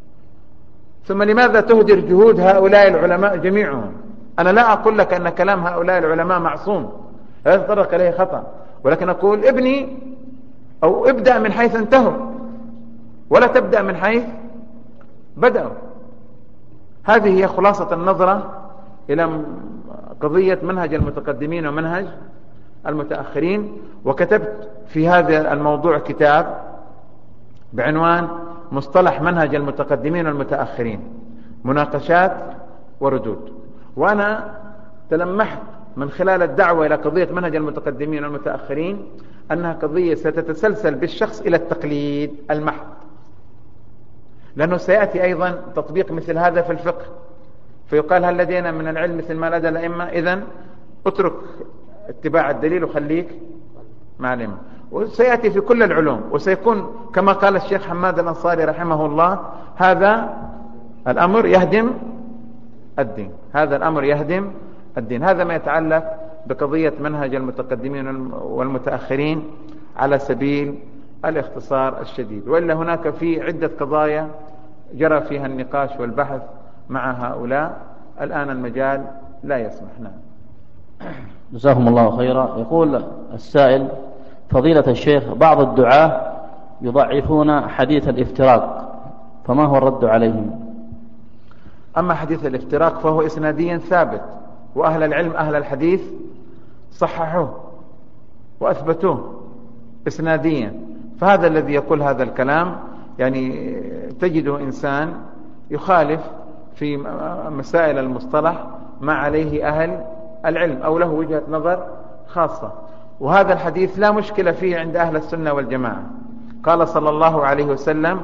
ثم لماذا تهدر جهود هؤلاء العلماء جميعهم؟ أنا لا أقول لك أن كلام هؤلاء العلماء معصوم لا يتطرق إليه خطأ، ولكن أقول ابني أو ابدأ من حيث انتهوا ولا تبدأ من حيث بدأوا. هذه هي خلاصة النظرة إلى قضية منهج المتقدمين ومنهج المتأخرين. وكتبت في هذا الموضوع كتاب بعنوان مصطلح منهج المتقدمين والمتأخرين، مناقشات وردود. وأنا تلمحت من خلال الدعوة إلى قضية منهج المتقدمين والمتأخرين أنها قضية ستتسلسل بالشخص إلى التقليد المحض، لأنه سيأتي أيضا تطبيق مثل هذا في الفقه، فيقال هل لدينا من العلم مثل ما لدى الأئمة؟ إذن اترك اتباع الدليل وخليك معلم. وسيأتي في كل العلوم، وسيكون كما قال الشيخ حماد الأنصاري رحمه الله هذا الأمر يهدم الدين، هذا الأمر يهدم الدين. هذا ما يتعلق بقضية منهج المتقدمين والمتأخرين على سبيل الاختصار الشديد، وإلا هناك في عدة قضايا جرى فيها النقاش والبحث مع هؤلاء، الآن المجال لا يسمح. نعم. جزاكم الله خيرا. يقول السائل فضيلة الشيخ بعض الدعاة يضعفون حديث الافتراق، فما هو الرد عليهم؟ أما حديث الافتراق فهو إسناديا ثابت، وأهل العلم أهل الحديث صححوه وأثبتوه إسناديا، فهذا الذي يقول هذا الكلام يعني تجده إنسان يخالف في مسائل المصطلح ما عليه أهل العلم أو له وجهة نظر خاصة. وهذا الحديث لا مشكلة فيه عند أهل السنة والجماعة. قال صلى الله عليه وسلم،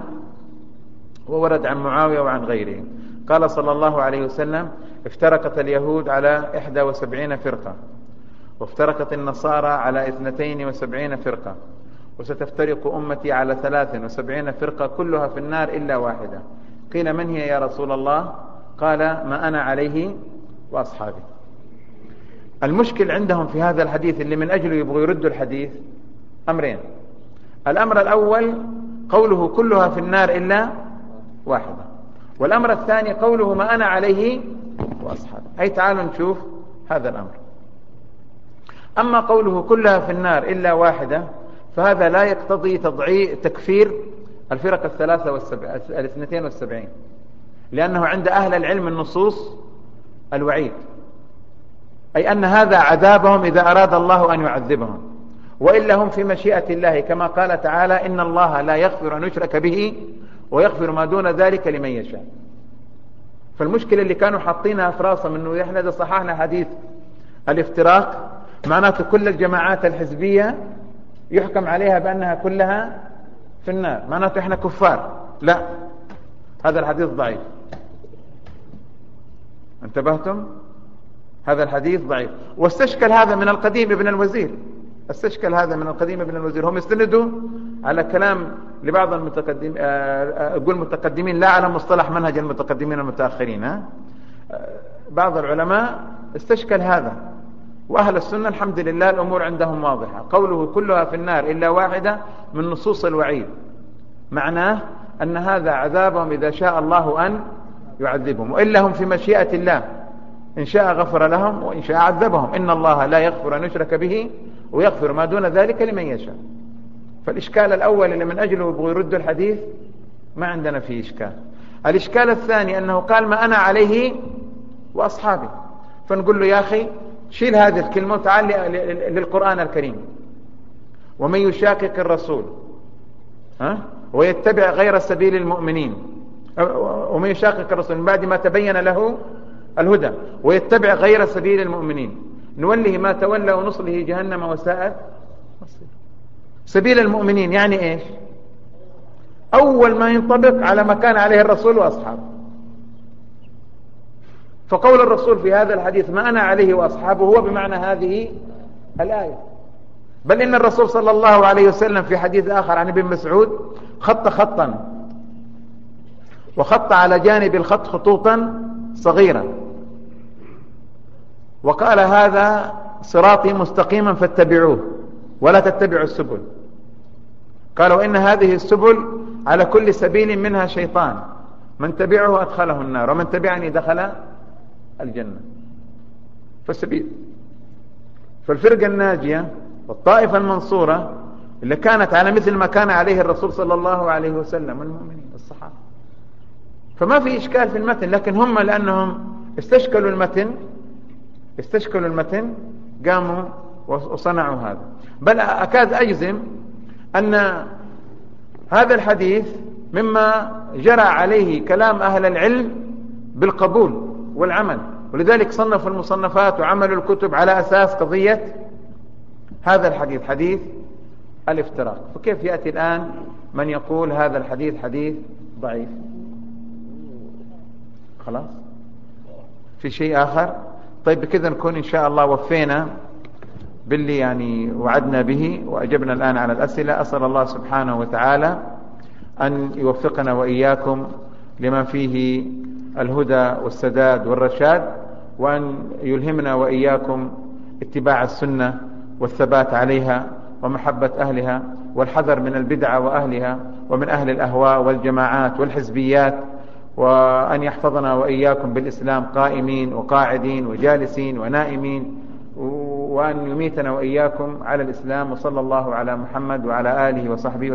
وورد عن معاوية وعن غيره، قال صلى الله عليه وسلم افترقت اليهود على 71 فرقة، وافترقت النصارى على 72 فرقة، وستفترق أمتي على 73 فرقة كلها في النار إلا واحدة. قيل من هي يا رسول الله؟ قال ما أنا عليه وأصحابي. المشكل عندهم في هذا الحديث اللي من أجله يبغوا يردوا الحديث أمرين. الأمر الأول قوله كلها في النار إلا واحدة، والأمر الثاني قوله ما أنا عليه وأصحابي. أي تعالوا نشوف هذا الأمر. أما قوله كلها في النار إلا واحدة فهذا لا يقتضي تكفير الفرق 72، لأنه عند أهل العلم النصوص الوعيد، أي أن هذا عذابهم إذا أراد الله أن يعذبهم، وإلا هم في مشيئة الله، كما قال تعالى إن الله لا يغفر أن يشرك به ويغفر ما دون ذلك لمن يشاء. فالمشكلة اللي كانوا حاطينها في راسهم إنه إحنا إذا صححنا حديث الافتراق معناته كل الجماعات الحزبية يحكم عليها بأنها كلها في النار، معناته إحنا كفار. لا، هذا الحديث ضعيف. انتبهتم؟ هذا الحديث ضعيف. واستشكل هذا من القديم ابن الوزير، استشكل هذا من القديم ابن الوزير. هم يستندوا على كلام لبعض المتقدمين، أقول متقدمين لا على مصطلح منهج المتقدمين والمتأخرين، بعض العلماء استشكل هذا. وأهل السنة الحمد لله الأمور عندهم واضحة. قوله كلها في النار إلا واحدة من نصوص الوعيد، معناه أن هذا عذابهم إذا شاء الله أن يعذبهم، وإلا هم في مشيئة الله، إن شاء غفر لهم وإن شاء عذبهم. إن الله لا يغفر أن يشرك به ويغفر ما دون ذلك لمن يشاء. فالإشكال الأول اللي من أجله يبغوا يردوا الحديث ما عندنا فيه إشكال. الإشكال الثاني أنه قال ما أنا عليه وأصحابي، فنقول له يا أخي شيل هذه الكلمة وتعال للقرآن الكريم. ومن يشاقق الرسول ويتبع غير سبيل المؤمنين، ومن يشاقق الرسول من بعد ما تبين له الهدى ويتبع غير سبيل المؤمنين نوله ما تولى ونصله جهنم وساءت مصير. سبيل المؤمنين يعني ايش؟ اول ما ينطبق على ما كان عليه الرسول واصحابه. فقول الرسول في هذا الحديث ما انا عليه واصحابه هو بمعنى هذه الايه. بل ان الرسول صلى الله عليه وسلم في حديث اخر عن ابن مسعود خط خطا وخط على جانب الخط خطوطا صغيرة وقال هذا صراطي مستقيما فاتبعوه ولا تتبعوا السبل. قالوا إن هذه السبل على كل سبيل منها شيطان من تبعه أدخله النار ومن تبعني دخل الجنة. فالفرقة الناجية والطائفة المنصورة اللي كانت على مثل ما كان عليه الرسول صلى الله عليه وسلم والمؤمنين الصحابة. فما في إشكال في المتن، لكن هم لأنهم استشكلوا المتن قاموا وصنعوا هذا. بل أكاد أجزم أن هذا الحديث مما جرى عليه كلام أهل العلم بالقبول والعمل، ولذلك صنفوا المصنفات وعملوا الكتب على أساس قضية هذا الحديث حديث الافتراق. فكيف يأتي الآن من يقول هذا الحديث حديث ضعيف؟ خلاص في شيء آخر؟ طيب بكذا نكون إن شاء الله وفينا باللي يعني وعدنا به وأجبنا الآن على الأسئلة. أسأل الله سبحانه وتعالى أن يوفقنا وإياكم لما فيه الهدى والسداد والرشاد، وأن يلهمنا وإياكم اتباع السنة والثبات عليها ومحبة أهلها والحذر من البدع وأهلها ومن أهل الأهواء والجماعات والحزبيات، وأن يحفظنا وإياكم بالإسلام قائمين وقاعدين وجالسين ونائمين، وأن يميتنا وإياكم على الإسلام. وصلى الله على محمد وعلى آله وصحبه